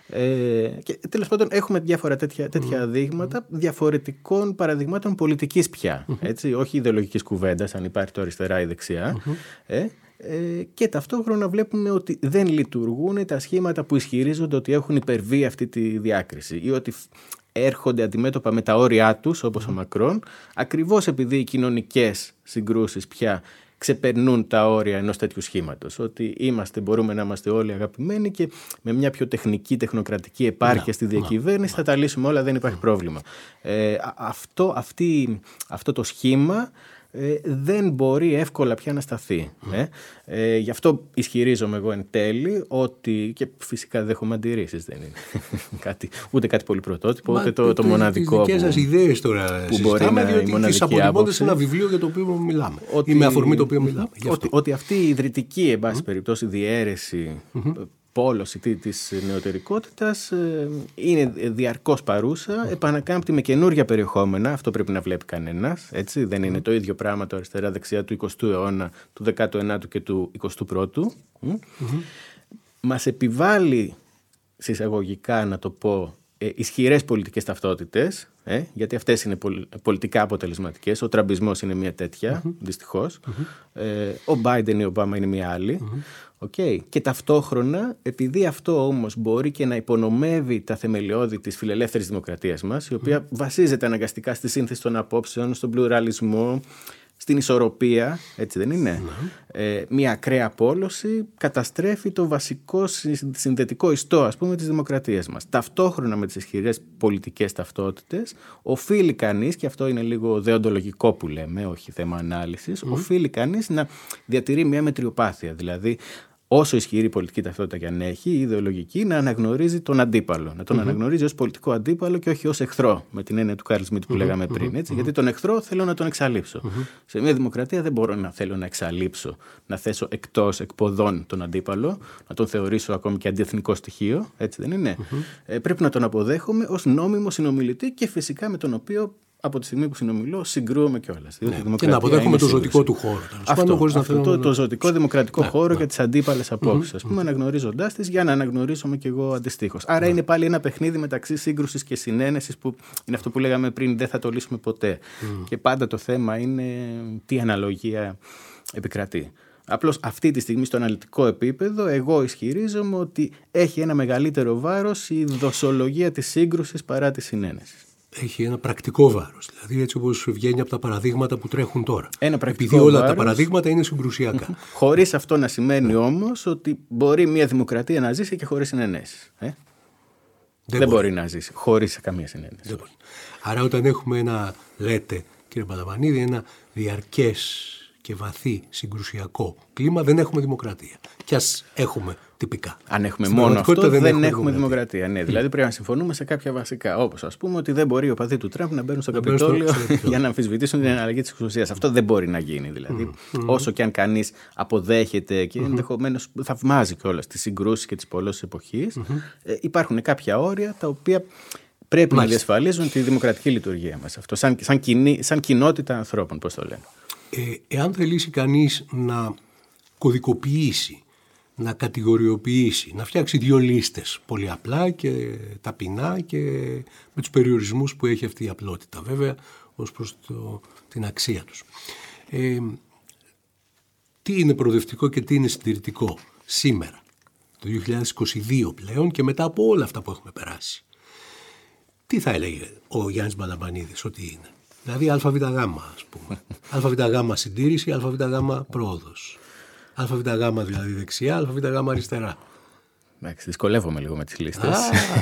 Speaker 2: Ε, και τέλος πάντων έχουμε διάφορα τέτοια, τέτοια mm. δείγματα διαφορετικών παραδειγμάτων πολιτικής πια, mm-hmm. έτσι, όχι ιδεολογικής κουβέντας, αν υπάρχει το αριστερά ή δεξιά. Mm-hmm. Ε, ε, και ταυτόχρονα βλέπουμε ότι δεν λειτουργούν τα σχήματα που ισχυρίζονται ότι έχουν υπερβεί αυτή τη διάκριση ή ότι έρχονται αντιμέτωπα με τα όρια τους, όπως mm-hmm. ο Μακρόν, ακριβώς επειδή οι κοινωνικές συγκρούσεις πια ξεπερνούν τα όρια ενός τέτοιου σχήματος. Ότι είμαστε, μπορούμε να είμαστε όλοι αγαπημένοι και με μια πιο τεχνική, τεχνοκρατική επάρκεια yeah, στη διακυβέρνηση yeah, θα τα λύσουμε όλα, δεν υπάρχει yeah. πρόβλημα. Ε, αυτό, αυτή, αυτό το σχήμα ε, δεν μπορεί εύκολα πια να σταθεί. Mm. Ε. Ε, γι' αυτό ισχυρίζομαι εγώ εν τέλει ότι, και φυσικά δέχομαι αντιρρήσεις, δεν είναι κάτι, ούτε κάτι πολύ πρωτότυπο, ούτε το, το, το μοναδικό.
Speaker 1: Τις δικές σας ιδέες τώρα που μπορεί να είναι τις αποτυπώνται σε ένα βιβλίο για το οποίο μιλάμε ότι, ή με αφορμή το οποίο μιλάμε.
Speaker 2: Ότι, ότι αυτή η ιδρυτική, εν πάση mm. περιπτώσει, διαίρεση mm-hmm. πόλωση της νεωτερικότητας είναι διαρκώς παρούσα, επανακάμπτει με καινούργια περιεχόμενα, αυτό πρέπει να βλέπει κανένας, έτσι, δεν είναι το ίδιο πράγμα το αριστερά-δεξιά του εικοστού αιώνα, του δέκατου ένατου και του εικοστού πρώτου. Mm-hmm. Μας επιβάλλει συσσαγωγικά, να το πω, ισχυρές πολιτικές ταυτότητες, ε, γιατί αυτές είναι πολιτικά αποτελεσματικές. Ο τραμπισμός είναι μια τέτοια, mm-hmm. δυστυχώς. Mm-hmm. Ε, ο Biden ή ο Ομπάμα είναι μια άλλη. Mm-hmm. Okay. Και ταυτόχρονα, επειδή αυτό όμως μπορεί και να υπονομεύει τα θεμελιώδη της φιλελεύθερης δημοκρατίας μας, η οποία mm. βασίζεται αναγκαστικά στη σύνθεση των απόψεων, στον πλουραλισμό, στην ισορροπία, έτσι δεν είναι. Mm. Ε, μια ακραία πόλωση καταστρέφει το βασικό συνδετικό ιστό, ας πούμε, της δημοκρατίας μας. Ταυτόχρονα με τις ισχυρές πολιτικές ταυτότητες, οφείλει κανείς, και αυτό είναι λίγο δεοντολογικό που λέμε, όχι θέμα ανάλυσης, mm. οφείλει κανείς να διατηρεί μια μετριοπάθεια, δηλαδή όσο ισχυρή πολιτική ταυτότητα και αν έχει, η ιδεολογική, να αναγνωρίζει τον αντίπαλο. Να τον mm-hmm. αναγνωρίζει ως πολιτικό αντίπαλο και όχι ως εχθρό, με την έννοια του Καρλ Σμιτ που mm-hmm. λέγαμε πριν. Έτσι, mm-hmm. γιατί τον εχθρό θέλω να τον εξαλείψω. Mm-hmm. Σε μια δημοκρατία δεν μπορώ να θέλω να εξαλείψω, να θέσω εκτός εκποδών τον αντίπαλο, να τον θεωρήσω ακόμη και αντιεθνικό στοιχείο. Έτσι δεν είναι. Mm-hmm. Ε, πρέπει να τον αποδέχομαι ως νόμιμο συνομιλητή και φυσικά με τον οποίο από τη στιγμή που συνομιλώ, συγκρούομαι κιόλας.
Speaker 1: Ναι. Και να αποδέχομαι το ζωτικό του χώρο.
Speaker 2: Αυτό,
Speaker 1: αυτό
Speaker 2: να θέλω... το, το ζωτικό δημοκρατικό
Speaker 1: ναι,
Speaker 2: χώρο
Speaker 1: ναι.
Speaker 2: και τις αντίπαλες απόψεις, ας πούμε, αναγνωρίζοντάς τις για να αναγνωρίσουμε κι εγώ αντιστοίχως. Άρα ναι. είναι πάλι ένα παιχνίδι μεταξύ σύγκρουσης και συνένεσης που είναι αυτό που λέγαμε πριν, δεν θα το λύσουμε ποτέ. Mm. Και πάντα το θέμα είναι τι αναλογία επικρατεί. Απλώς αυτή τη στιγμή στο αναλυτικό επίπεδο εγώ ισχυρίζομαι ότι έχει ένα μεγαλύτερο βάρος η δοσολογία της σύγκρουσης παρά της συνένεσης.
Speaker 1: Έχει ένα πρακτικό βάρος, δηλαδή έτσι όπως βγαίνει από τα παραδείγματα που τρέχουν τώρα.
Speaker 2: Ένα πρακτικό
Speaker 1: Επειδή όλα
Speaker 2: βάρος,
Speaker 1: τα παραδείγματα είναι συγκρουσιακά.
Speaker 2: Χωρίς αυτό να σημαίνει όμως ότι μπορεί μια δημοκρατία να ζήσει και χωρίς συνενέσεις. Ε? Δεν, Δεν μπορεί. μπορεί να ζήσει χωρίς καμία συνένεση.
Speaker 1: Άρα όταν έχουμε ένα, λέτε κύριε Μπαλαβανίδη, ένα διαρκές και βαθύ συγκρουσιακό κλίμα, δεν έχουμε δημοκρατία. Κι ας έχουμε τυπικά.
Speaker 2: Αν έχουμε Στην μόνο αυτό, δεν, δεν έχουμε δημοκρατία. δημοκρατία. Ναι, δηλαδή πρέπει να συμφωνούμε σε κάποια βασικά. Όπως ας πούμε ότι δεν μπορεί οι οπαδοί του Τραμπ να μπαίνουν στο Καπιτόλιο για να αμφισβητήσουν την εναλλαγή της εξουσίας. Αυτό δεν μπορεί να γίνει. Δηλαδή, mm. όσο και αν κανείς αποδέχεται και mm-hmm. ενδεχομένως θαυμάζει κιόλας τις συγκρούσεις και τις πολλές εποχής, mm-hmm. ε, υπάρχουν κάποια όρια τα οποία πρέπει Μάλιστα. να διασφαλίζουν τη δημοκρατική λειτουργία μας. Αυτό, σαν, σαν, κοινή, σαν κοινότητα ανθρώπων, πώς το λένε.
Speaker 1: Ε, εάν θελήσει κανείς να κωδικοποιήσει, να κατηγοριοποιήσει, να φτιάξει δύο λίστες πολύ απλά και ταπεινά και με τους περιορισμούς που έχει αυτή η απλότητα βέβαια ως προς το, την αξία τους. Ε, τι είναι προοδευτικό και τι είναι συντηρητικό σήμερα, το δύο χιλιάδες είκοσι δύο πλέον και μετά από όλα αυτά που έχουμε περάσει. Τι θα έλεγε ο Γιάννης Μπαλαμπανίδης ότι είναι? Δηλαδή ΑΒΓ, ας πούμε. ΑΒΓ συντήρηση, ΑΒΓ πρόοδος. ΑΒΓ δηλαδή δεξιά, ΑΒΓ αριστερά.
Speaker 2: Εντάξει, δυσκολεύομαι λίγο με τις λίστες.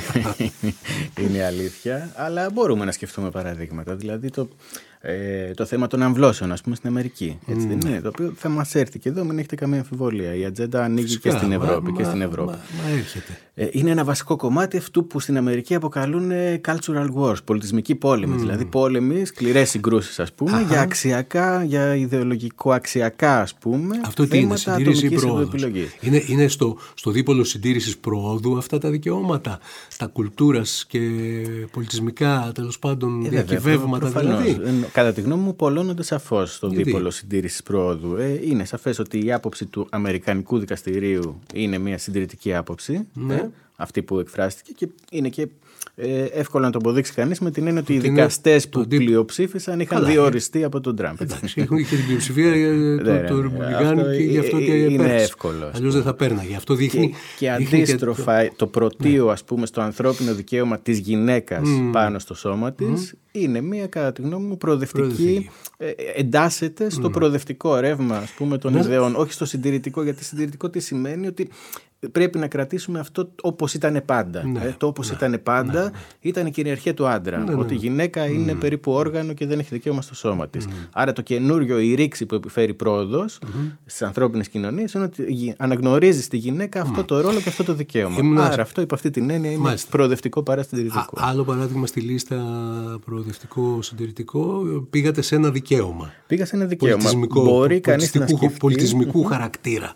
Speaker 2: Είναι η αλήθεια. Αλλά μπορούμε να σκεφτούμε παραδείγματα. Δηλαδή το, ε, το θέμα των αμβλώσεων, ας πούμε, στην Αμερική. Έτσι mm. δεν είναι? Το οποίο θα μας έρθει και εδώ, μην έχετε καμία αμφιβολία. Η ατζέντα ανοίγει Φυσικά, και στην Ευρώπη.
Speaker 1: Μα,
Speaker 2: και στην Ευρώπη.
Speaker 1: Μα, μα έρχεται.
Speaker 2: Ε, είναι ένα βασικό κομμάτι αυτού που στην Αμερική αποκαλούν cultural wars, πολιτισμικοί πόλεμοι. Mm. Δηλαδή πόλεμοι, σκληρές συγκρούσεις, ας πούμε, Αχα. για αξιακά, για ιδεολογικό αξιακά, ας πούμε.
Speaker 1: Αυτό τι είναι, συντήρηση ή πρόοδος? Είναι, είναι στο, στο δίπολο συντήρησης προόδου αυτά τα δικαιώματα, τα κουλτούρας και πολιτισμικά τέλος πάντων ε, διακυβεύματα δηλαδή.
Speaker 2: Κατά τη γνώμη μου πολλώνονται σαφώς στο Γιατί? δίπολο συντήρησης προόδου. Ε, είναι σαφές ότι η άποψη του Αμερικανικού Δικαστηρίου είναι μια συντηρητική άποψη, ναι. ε, αυτή που εκφράστηκε και είναι και ε, εύκολο να το αποδείξει κανείς με την έννοια ότι οι δικαστές που δι... πλειοψήφισαν είχαν Καλά, διοριστεί ε. από τον Τραμπ.
Speaker 1: Εντάξει, έχουν και την πλειοψηφία του Ρεπουμπλικάνου και γι' αυτό και
Speaker 2: είναι εύκολο.
Speaker 1: Αλλιώς δεν θα πέρναγε. Αυτό δείχνει.
Speaker 2: Και, και αντίστροφα, και... το πρωτείο, ναι. ας πούμε, στο ανθρώπινο δικαίωμα της γυναίκας mm. πάνω στο σώμα της, mm. είναι μία, κατά τη γνώμη μου, προοδευτική. Ε, εντάσσεται στο mm. προοδευτικό ρεύμα, ας πούμε, των mm. ιδεών. Όχι στο συντηρητικό, γιατί συντηρητικό τι σημαίνει? Ότι πρέπει να κρατήσουμε αυτό όπως ήταν πάντα. Ναι, ε, το όπως ναι, ήταν πάντα ναι, ναι. ήταν η κυριαρχία του άντρα. Ναι, ναι. Ότι η γυναίκα mm. είναι περίπου όργανο και δεν έχει δικαίωμα στο σώμα της. Mm. Άρα το καινούριο, η ρήξη που επιφέρει πρόοδος mm. στις ανθρώπινες κοινωνίες είναι ότι αναγνωρίζει στη γυναίκα αυτό mm. το ρόλο και αυτό το δικαίωμα. Ήμουν... Άρα αυτό υπό αυτή την έννοια είναι Μάλιστα. προοδευτικό παρά συντηρητικό. Α,
Speaker 1: άλλο παράδειγμα στη λίστα προοδευτικό-συντηρητικό, πήγατε σε ένα δικαίωμα.
Speaker 2: Πήγα σε ένα δικαίωμα. Μπορεί κανείς να σκεφτεί.
Speaker 1: Πολιτισμικού χαρακτήρα.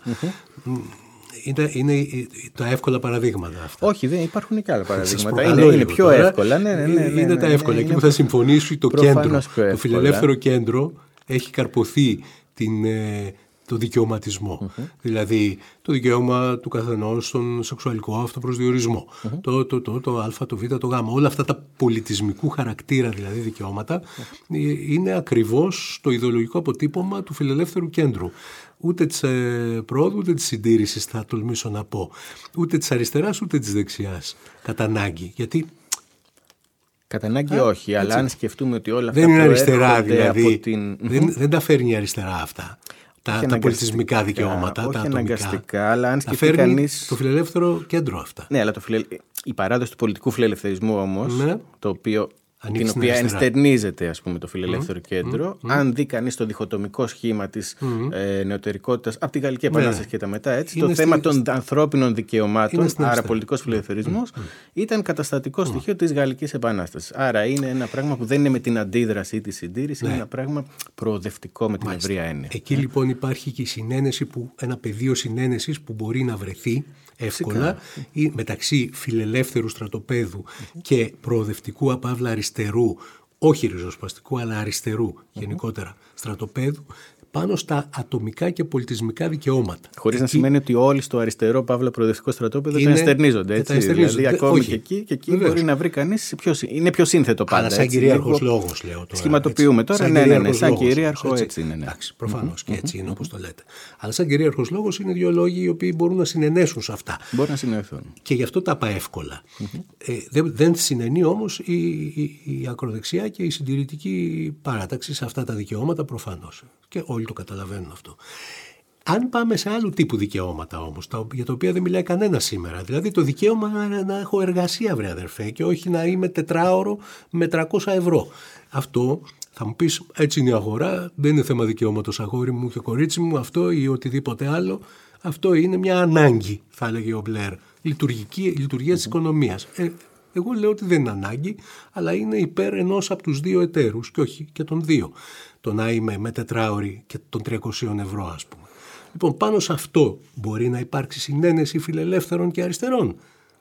Speaker 1: Είναι, είναι τα εύκολα παραδείγματα αυτά.
Speaker 2: Όχι, δεν υπάρχουν και άλλα παραδείγματα. Είναι, είναι πιο τώρα. εύκολα. Ναι, ναι, ναι, ναι, ναι,
Speaker 1: είναι τα εύκολα. Εκεί που θα συμφωνήσει το κέντρο. Το φιλελεύθερο κέντρο έχει καρποθεί την, το δικαιωματισμό. Mm-hmm. Δηλαδή το δικαίωμα του καθενός στον σεξουαλικό αυτοπροσδιορισμό. Mm-hmm. Το, το, το, το α, το β, το γ. Όλα αυτά τα πολιτισμικού χαρακτήρα δηλαδή δικαιώματα mm-hmm. είναι ακριβώς το ιδεολογικό αποτύπωμα του φιλελεύθερου κέντρου. Ούτε της ε, πρόοδου, ούτε της συντήρησης θα τολμήσω να πω. Ούτε της αριστεράς, ούτε της δεξιάς. Κατά ανάγκη. Γιατί...
Speaker 2: Κατά ανάγκη όχι, έτσι. Αλλά αν σκεφτούμε ότι όλα αυτά
Speaker 1: δεν είναι αριστερά δηλαδή.
Speaker 2: Από την...
Speaker 1: δεν, δεν τα φέρνει η αριστερά αυτά. Τα, τα πολιτισμικά δικαιώματα,
Speaker 2: όχι
Speaker 1: τα ατομικά.
Speaker 2: Αναγκαστικά, αλλά αν σκεφτεί
Speaker 1: τα φέρνει
Speaker 2: κανείς...
Speaker 1: το φιλελεύθερο κέντρο αυτά.
Speaker 2: Ναι, αλλά το φιλε... η παράδοση του πολιτικού φιλελευθερισμού όμως, ναι. το οποίο...
Speaker 1: Ανοίξει
Speaker 2: την οποία ενστερνίζεται, ας πούμε, το φιλελεύθερο mm, κέντρο. Mm, mm. Αν δει κανείς το διχοτομικό σχήμα της mm. ε, νεωτερικότητας από τη Γαλλική Επανάσταση yeah. και τα μετά, έτσι, το θέμα στη... των ανθρώπινων δικαιωμάτων, άρα πολιτικός φιλελευθερισμός, mm. ήταν καταστατικό mm. στοιχείο της Γαλλικής Επανάστασης. Άρα είναι ένα πράγμα που δεν είναι με την αντίδραση ή τη συντήρηση, yeah. είναι ένα πράγμα προοδευτικό με την Μάλιστα. ευρεία έννοια.
Speaker 1: Εκεί yeah. λοιπόν υπάρχει και η συνένεση, που, ένα πεδίο συνένεσης που μπορεί να βρεθεί εύκολα ή μεταξύ φιλελεύθερου στρατοπέδου mm-hmm. και προοδευτικού απαύλα αριστερού, όχι ριζοσπαστικού, αλλά αριστερού γενικότερα στρατοπέδου, πάνω στα ατομικά και πολιτισμικά δικαιώματα.
Speaker 2: Χωρίς να σημαίνει ότι όλοι στο αριστερό παύλα προοδευτικό στρατόπεδο τα ενστερνίζονται. Έτσι. Δηλαδή, ακόμη και εκεί, και εκεί μπορεί να βρει κανείς. Είναι πιο σύνθετο πάντα.
Speaker 1: Αλλά σαν κυρίαρχος λόγος, λέω τώρα.
Speaker 2: Σχηματοποιούμε τώρα. Σαν ναι, ναι, ναι, σαν κυρίαρχο έτσι, έτσι είναι. Ναι.
Speaker 1: Εντάξει, προφανώς mm-hmm. και έτσι είναι όπως το λέτε. Αλλά σαν κυρίαρχος λόγος είναι δύο λόγοι οι οποίοι μπορούν να συνενέσουν σε αυτά.
Speaker 2: Μπορεί να συνενεθούν.
Speaker 1: Και γι' αυτό τα πάει εύκολα. Mm-hmm. Ε, δεν, δεν συνενεί όμως η, η, η ακροδεξιά και η συντηρητική παράταξη σε αυτά τα δικαιώματα προφανώς. Και όλοι το καταλαβαίνουν αυτό. Αν πάμε σε άλλου τύπου δικαιώματα όμως, τα, για τα οποία δεν μιλάει κανένα σήμερα, δηλαδή το δικαίωμα να, να έχω εργασία, βρε αδερφέ, και όχι να είμαι τετράωρο με τριακόσια ευρώ. Αυτό θα μου πεις, έτσι είναι η αγορά, δεν είναι θέμα δικαιώματος αγόρι μου και κορίτσι μου, αυτό ή οτιδήποτε άλλο. Αυτό είναι μια ανάγκη, θα έλεγε ο Μπλερ, λειτουργική, λειτουργία της οικονομίας. Ε, εγώ λέω ότι δεν είναι ανάγκη, αλλά είναι υπέρ ενός από τους δύο εταίρους και όχι και των δύο. Το να είμαι με τετράωρη και των τριακόσια ευρώ, ας πούμε. Λοιπόν, πάνω σε αυτό μπορεί να υπάρξει συνένεση φιλελεύθερων και αριστερών.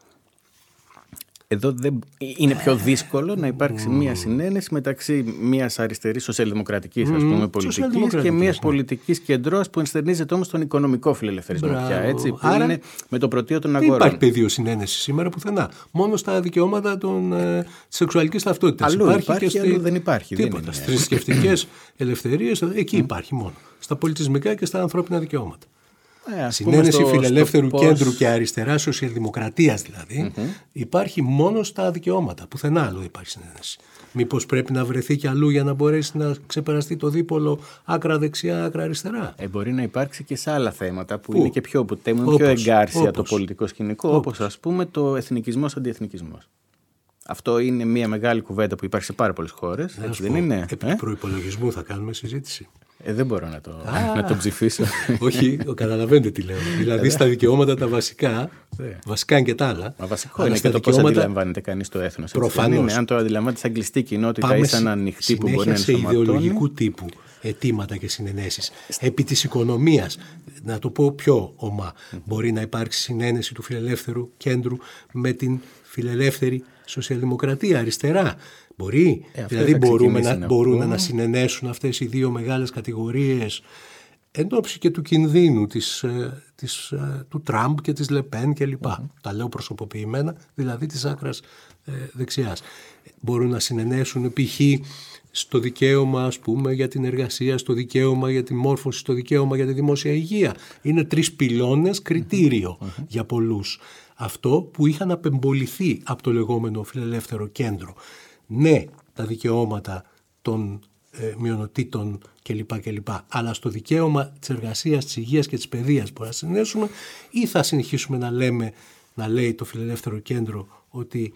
Speaker 2: Εδώ δεν... είναι πιο δύσκολο να υπάρξει mm. μια συνένεση μεταξύ μιας αριστερής σοσιαλδημοκρατικής mm. ας πούμε, πολιτικής και μιας ναι. πολιτικής κεντρός που ενστερνίζεται όμως στον οικονομικό φιλελευθερισμό πια, έτσι, που άρα, είναι με το πρωτείο των αγορών.
Speaker 1: Δεν υπάρχει πεδίο συνένεση σήμερα πουθενά. Μόνο στα δικαιώματα των, ε, της σεξουαλικής ταυτότητας.
Speaker 2: Αλλού υπάρχει, υπάρχει και αλλού δεν υπάρχει.
Speaker 1: Τίποτα. Στις θρησκευτικές ελευθερίες εκεί mm. υπάρχει μόνο. Στα πολιτισμικά και στα ανθρώπινα δικαιώματα. Ε, συνένεση στο, φιλελεύθερου στο κέντρου πώς... και αριστερά σοσιαλδημοκρατίας δηλαδή mm-hmm. υπάρχει μόνο στα δικαιώματα. Πουθενά άλλο υπάρχει συνένεση. Μήπως πρέπει να βρεθεί κι αλλού για να μπορέσει να ξεπεραστεί το δίπολο άκρα δεξιά, άκρα αριστερά.
Speaker 2: Ε, μπορεί να υπάρξει και σε άλλα θέματα που, που? είναι και πιο, που τέμουν πιο εγκάρσια όπως? το πολιτικό σκηνικό, όπως? όπως ας πούμε το εθνικισμός αντιεθνικισμός. Αυτό είναι μια μεγάλη κουβέντα που υπάρχει σε πάρα πολλές χώρες. Έτσι δεν είναι.
Speaker 1: Επί ε? προϋπολογισμού θα κάνουμε συζήτηση.
Speaker 2: Ε, δεν μπορώ να το, να το ψηφίσω.
Speaker 1: Όχι, καταλαβαίνετε τι λέω. Δηλαδή στα δικαιώματα τα βασικά, βασικά είναι και τα άλλα.
Speaker 2: Μα βασικό είναι και το πώς αντιλαμβάνεται κανείς το έθνος.
Speaker 1: Προφανώς.
Speaker 2: Αν το αντιλαμβάνεται σαν κλειστή κοινότητα ή σαν ανοιχτή που μπορεί να ενσωματώνει.
Speaker 1: Σε ιδεολογικού τύπου αιτήματα και συνενέσεις. Επί της οικονομίας, να το πω πιο ομά, μπορεί να υπάρξει συνένεση του φιλελεύθερου κέντρου με την φιλελεύθερη σοσιαλδημοκρατία, αριστερά. Μπορεί, ε, δηλαδή μπορούμε να, να μπορούν να συνενέσουν αυτές οι δύο μεγάλες κατηγορίες εν ώψη και του κινδύνου της, της, του Τραμπ και της Λεπέν κλπ. Mm-hmm. Τα λέω προσωποποιημένα, δηλαδή της άκρας ε, δεξιάς. Μπορούν να συνενέσουν π.χ. στο δικαίωμα, ας πούμε, για την εργασία, στο δικαίωμα για τη μόρφωση, στο δικαίωμα για τη δημόσια υγεία. Είναι τρεις πυλώνες κριτήριο mm-hmm. για πολλούς. Αυτό που είχαν απεμποληθεί από το λεγόμενο φιλελεύθερο κέντρο. Ναι, τα δικαιώματα των ε, μειονοτήτων κλπ, κλπ. Αλλά στο δικαίωμα της εργασίας, της υγείας και της παιδείας μπορούμε να συνενέσουμε, ή θα συνεχίσουμε να λέμε, να λέει το φιλελεύθερο κέντρο ότι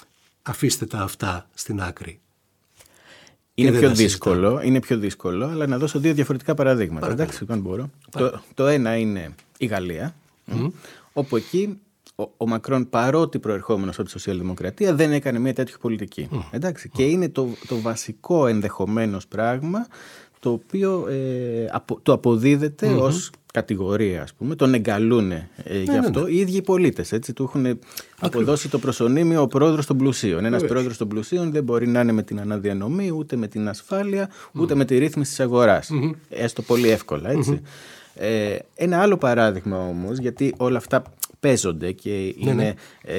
Speaker 1: αφήστε τα αυτά στην άκρη.
Speaker 2: Είναι πιο, δύσκολο, είναι πιο δύσκολο, αλλά να δώσω δύο διαφορετικά παραδείγματα. Παρακαλώ. Εντάξει, αν μπορώ. Το, το ένα είναι η Γαλλία, mm. όπου εκεί ο, ο Μακρόν, παρότι προερχόμενος από τη σοσιαλδημοκρατία, δεν έκανε μια τέτοια πολιτική. Mm. Εντάξει, mm. Και είναι το, το βασικό ενδεχομένως πράγμα το οποίο ε, απο, το αποδίδεται mm-hmm. ως κατηγορία, ας πούμε, τον εγκαλούν ε, ναι, γι' αυτό ναι, ναι. οι ίδιοι οι πολίτες, έτσι, του έχουν Ακριβώς. αποδώσει το προσωνύμιο ο πρόεδρος των πλουσίων. Ένας πρόεδρος των πλουσίων δεν μπορεί να είναι με την αναδιανομή, ούτε με την ασφάλεια, ούτε mm. με τη ρύθμιση της αγοράς. Mm-hmm. Έστω πολύ εύκολα, έτσι. Mm-hmm. Ε, ένα άλλο παράδειγμα όμως, γιατί όλα αυτά παίζονται και είναι, ναι, ναι.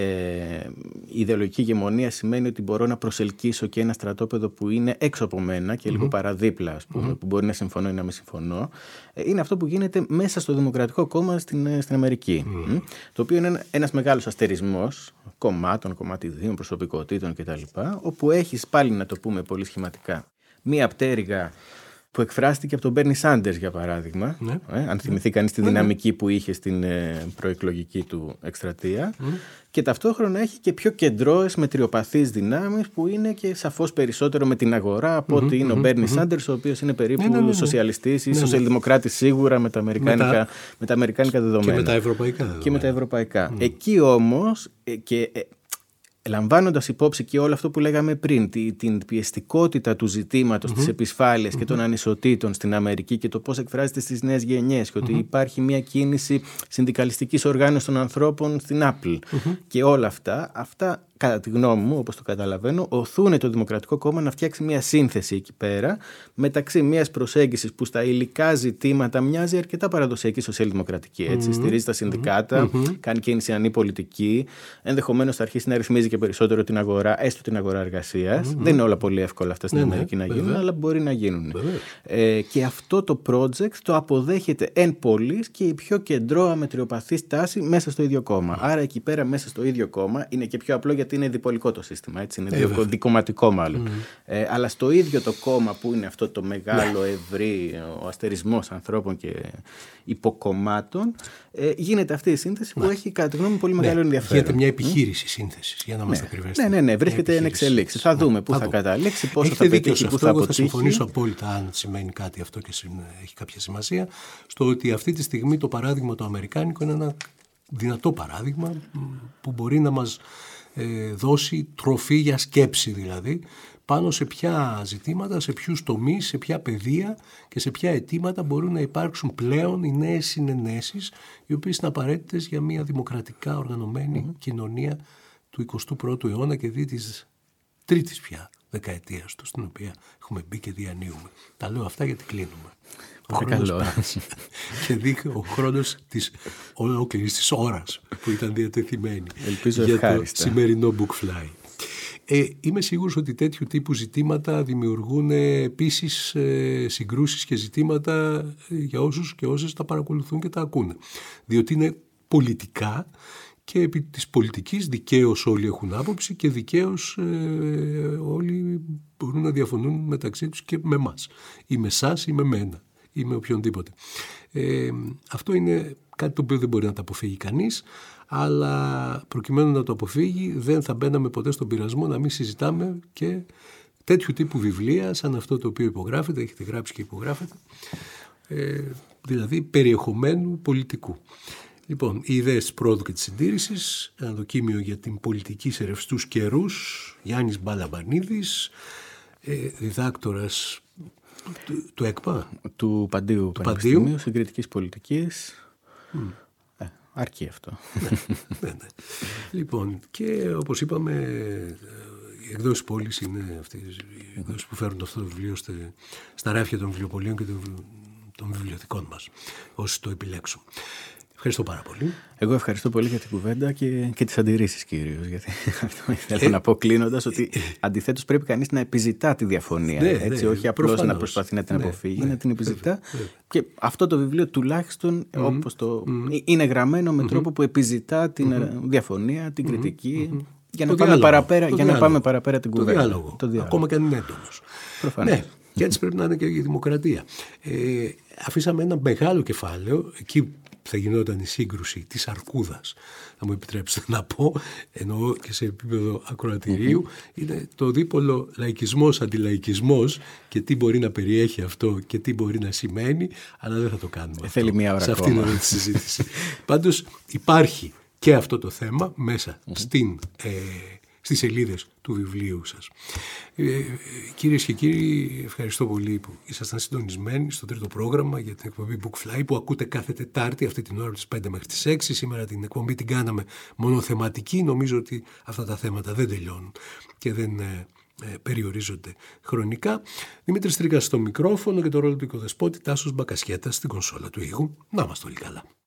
Speaker 2: Ε, η ιδεολογική ηγεμονία σημαίνει ότι μπορώ να προσελκύσω και ένα στρατόπεδο που είναι έξω από μένα και mm-hmm. λίγο παραδίπλα, ας πούμε, mm-hmm. που μπορεί να συμφωνώ ή να μην συμφωνώ. Ε, είναι αυτό που γίνεται μέσα στο Δημοκρατικό Κόμμα στην, στην Αμερική. Mm-hmm. Το οποίο είναι ένας μεγάλος αστερισμός κομμάτων, κομματιδίων, προσωπικότητων κτλ. Όπου έχεις πάλι, να το πούμε πολύ σχηματικά, μία πτέρυγα που εκφράστηκε από τον Μπέρνι Σάντερς, για παράδειγμα, ναι. ε, αν θυμηθεί κανείς τη δυναμική ναι. που είχε στην ε, προεκλογική του εκστρατεία, mm. και ταυτόχρονα έχει και πιο κεντρώες μετριοπαθείς δυνάμεις που είναι και σαφώς περισσότερο με την αγορά από mm-hmm, ότι είναι mm-hmm, ο Μπέρνι mm-hmm. Σάντερς, ο οποίος είναι περίπου ναι, ναι, ναι. σοσιαλιστής ή ναι, ναι. σοσιαλδημοκράτης σίγουρα με τα αμερικάνικα, με τα... Με τα αμερικάνικα δεδομένα.
Speaker 1: Και με τα ευρωπαϊκά δεδομένα.
Speaker 2: Και με τα ευρωπαϊκά. Mm. Εκεί όμως ε, και... Ε, λαμβάνοντας υπόψη και όλο αυτό που λέγαμε πριν, την πιεστικότητα του ζητήματος, mm-hmm. της επισφάλειας mm-hmm. και των ανισοτήτων στην Αμερική και το πώς εκφράζεται στις νέες γενιές και mm-hmm. ότι υπάρχει μια κίνηση συνδικαλιστικής οργάνωσης των ανθρώπων στην Apple mm-hmm. και όλα αυτά, αυτά κατά τη γνώμη μου, όπως το καταλαβαίνω, οθούν το Δημοκρατικό Κόμμα να φτιάξει μια σύνθεση εκεί πέρα μεταξύ μιας προσέγγισης που στα υλικά ζητήματα μοιάζει αρκετά παραδοσιακή σοσιαλδημοκρατική. Έτσι, mm-hmm. στηρίζει τα συνδικάτα, mm-hmm. κάνει κίνηση πολιτική, ενδεχομένως θα αρχίσει να ρυθμίζει και περισσότερο την αγορά, έστω την αγορά εργασίας. Mm-hmm. Δεν είναι όλα πολύ εύκολα αυτά στην mm-hmm. Αμερική να γίνουν, mm-hmm. αλλά μπορεί να γίνουν. Mm-hmm. Ε, και αυτό το project το αποδέχεται εν πολλοίς και η πιο κεντρώα μετριοπαθή στάση μέσα στο ίδιο κόμμα. Mm-hmm. Άρα εκεί πέρα μέσα στο ίδιο κόμμα είναι και πιο απλό γιατί είναι διπολικό το σύστημα. Έτσι, είναι ε, δικομματικό μάλλον. Mm-hmm. Ε, αλλά στο ίδιο το κόμμα που είναι αυτό το μεγάλο ευρύ, ο αστερισμός ανθρώπων και υποκομμάτων, ε, γίνεται αυτή η σύνθεση που έχει κατά τη γνώμη μου πολύ ναι. μεγάλο ενδιαφέρον.
Speaker 1: Γίνεται μια επιχείρηση mm? σύνθεσης, για να είμαστε
Speaker 2: ναι.
Speaker 1: ακριβές.
Speaker 2: Ναι, ναι, ναι, βρίσκεται εν εξελίξη. Θα δούμε πού θα, θα καταλήξει, πόσο θα πετύχει, πού θα αποτύχει.
Speaker 1: Θα συμφωνήσω απόλυτα, αν σημαίνει κάτι αυτό και έχει κάποια σημασία, στο ότι αυτή τη στιγμή το παράδειγμα το αμερικάνικο είναι ένα δυνατό παράδειγμα που μπορεί να μας ε, δώσει τροφή για σκέψη, δηλαδή πάνω σε ποια ζητήματα, σε ποιους τομείς, σε ποια πεδία και σε ποια αιτήματα μπορούν να υπάρξουν πλέον οι νέες συνενέσεις, οι οποίες είναι απαραίτητες για μια δημοκρατικά οργανωμένη mm-hmm. κοινωνία του εικοστού πρώτου αιώνα και δι της τρίτης πια δεκαετίας του, στην οποία έχουμε μπει και διανύουμε. Τα λέω αυτά γιατί κλείνουμε. Ο χρόνος πέρασε και δείχνει ο χρόνος της ολόκληρης της ώρας που ήταν διατεθειμένη
Speaker 2: Ελπίζω
Speaker 1: για
Speaker 2: ευχάριστα.
Speaker 1: το σημερινό Bookfly. Ε, είμαι σίγουρος ότι τέτοιου τύπου ζητήματα δημιουργούν επίσης ε, συγκρούσεις και ζητήματα για όσους και όσες τα παρακολουθούν και τα ακούνε. Διότι είναι πολιτικά και επί της πολιτικής δικαίως όλοι έχουν άποψη και δικαίως ε, όλοι μπορούν να διαφωνούν μεταξύ τους και με εμάς. Ή με εσάς ή με μένα ή με οποιονδήποτε. Ε, αυτό είναι κάτι το οποίο δεν μπορεί να το αποφύγει κανείς, αλλά προκειμένου να το αποφύγει δεν θα μπαίναμε ποτέ στον πειρασμό να μην συζητάμε και τέτοιου τύπου βιβλία σαν αυτό το οποίο υπογράφεται, έχετε γράψει και υπογράφεται, ε, δηλαδή περιεχομένου πολιτικού. Λοιπόν, οι ιδέες της πρόοδου και της συντήρησης, ένα δοκίμιο για την πολιτική σε ρευστούς καιρούς, Γιάννης Μπαλαμπανίδης, ε, διδάκτορας του, του ΕΚΠΑ.
Speaker 2: Του Παντίου
Speaker 1: του
Speaker 2: Πανεπιστημίου
Speaker 1: Παντίου.
Speaker 2: Συγκριτικής Πολιτικής. Mm. Ε, αρκεί αυτό.
Speaker 1: Ναι, ναι, ναι. Λοιπόν, και όπως είπαμε, οι εκδόσεις πόλης είναι αυτές οι εκδόσεις που φέρουν αυτό το βιβλίο στα ράφια των βιβλιοπωλείων και των βιβλιοθηκών μας, όσοι το επιλέξουν. Ευχαριστώ πάρα πολύ.
Speaker 2: Εγώ ευχαριστώ πολύ για την κουβέντα και, και τις αντιρρήσεις κυρίως. Γιατί αυτό ήθελα ε, να πω κλείνοντας, ότι ε, αντιθέτως πρέπει κανείς να επιζητά τη διαφωνία. Ναι, έτσι, ναι, όχι απλώς προφανώς. Να προσπαθεί να την ναι, αποφύγει, ναι, να την επιζητά. Ναι, ναι. Και αυτό το βιβλίο τουλάχιστον mm-hmm. όπως το mm-hmm. είναι γραμμένο με τρόπο που επιζητά την mm-hmm. διαφωνία, την κριτική. Mm-hmm. Για, να πάμε, παραπέρα, για να πάμε παραπέρα την κουβέντα.
Speaker 1: Το διάλογο. Το διάλογο. Ακόμα και αν είναι έντονος.
Speaker 2: Προφανώς. Ναι,
Speaker 1: και έτσι πρέπει να είναι και η δημοκρατία. Ε, αφήσαμε ένα μεγάλο κεφάλαιο εκεί θα γινόταν η σύγκρουση της αρκούδας, θα μου επιτρέψετε να πω, εννοώ και σε επίπεδο ακροατηρίου, mm-hmm. είναι το δίπολο λαϊκισμός, αντιλαϊκισμός και τι μπορεί να περιέχει αυτό και τι μπορεί να σημαίνει, αλλά δεν θα το κάνουμε.
Speaker 2: Θέλει
Speaker 1: αυτό,
Speaker 2: μία ώρα
Speaker 1: σε αυτήν τη συζήτηση. Πάντως υπάρχει και αυτό το θέμα μέσα mm-hmm. στην, ε, στις σελίδες του βιβλίου σας. Ε, κυρίες και κύριοι, ευχαριστώ πολύ που ήσασταν συντονισμένοι στο τρίτο πρόγραμμα για την εκπομπή Bookfly που ακούτε κάθε Τετάρτη αυτή την ώρα από τις πέντε μέχρι τις έξι. Σήμερα την εκπομπή την κάναμε μονοθεματική. Νομίζω ότι αυτά τα θέματα δεν τελειώνουν και δεν ε, ε, περιορίζονται χρονικά. Δημήτρης Τρίκας στο μικρόφωνο και το ρόλο του οικοδεσπότη, Τάσος Μπακασιέτας στην κονσόλα του ήχου. Να είμαστε όλοι καλά.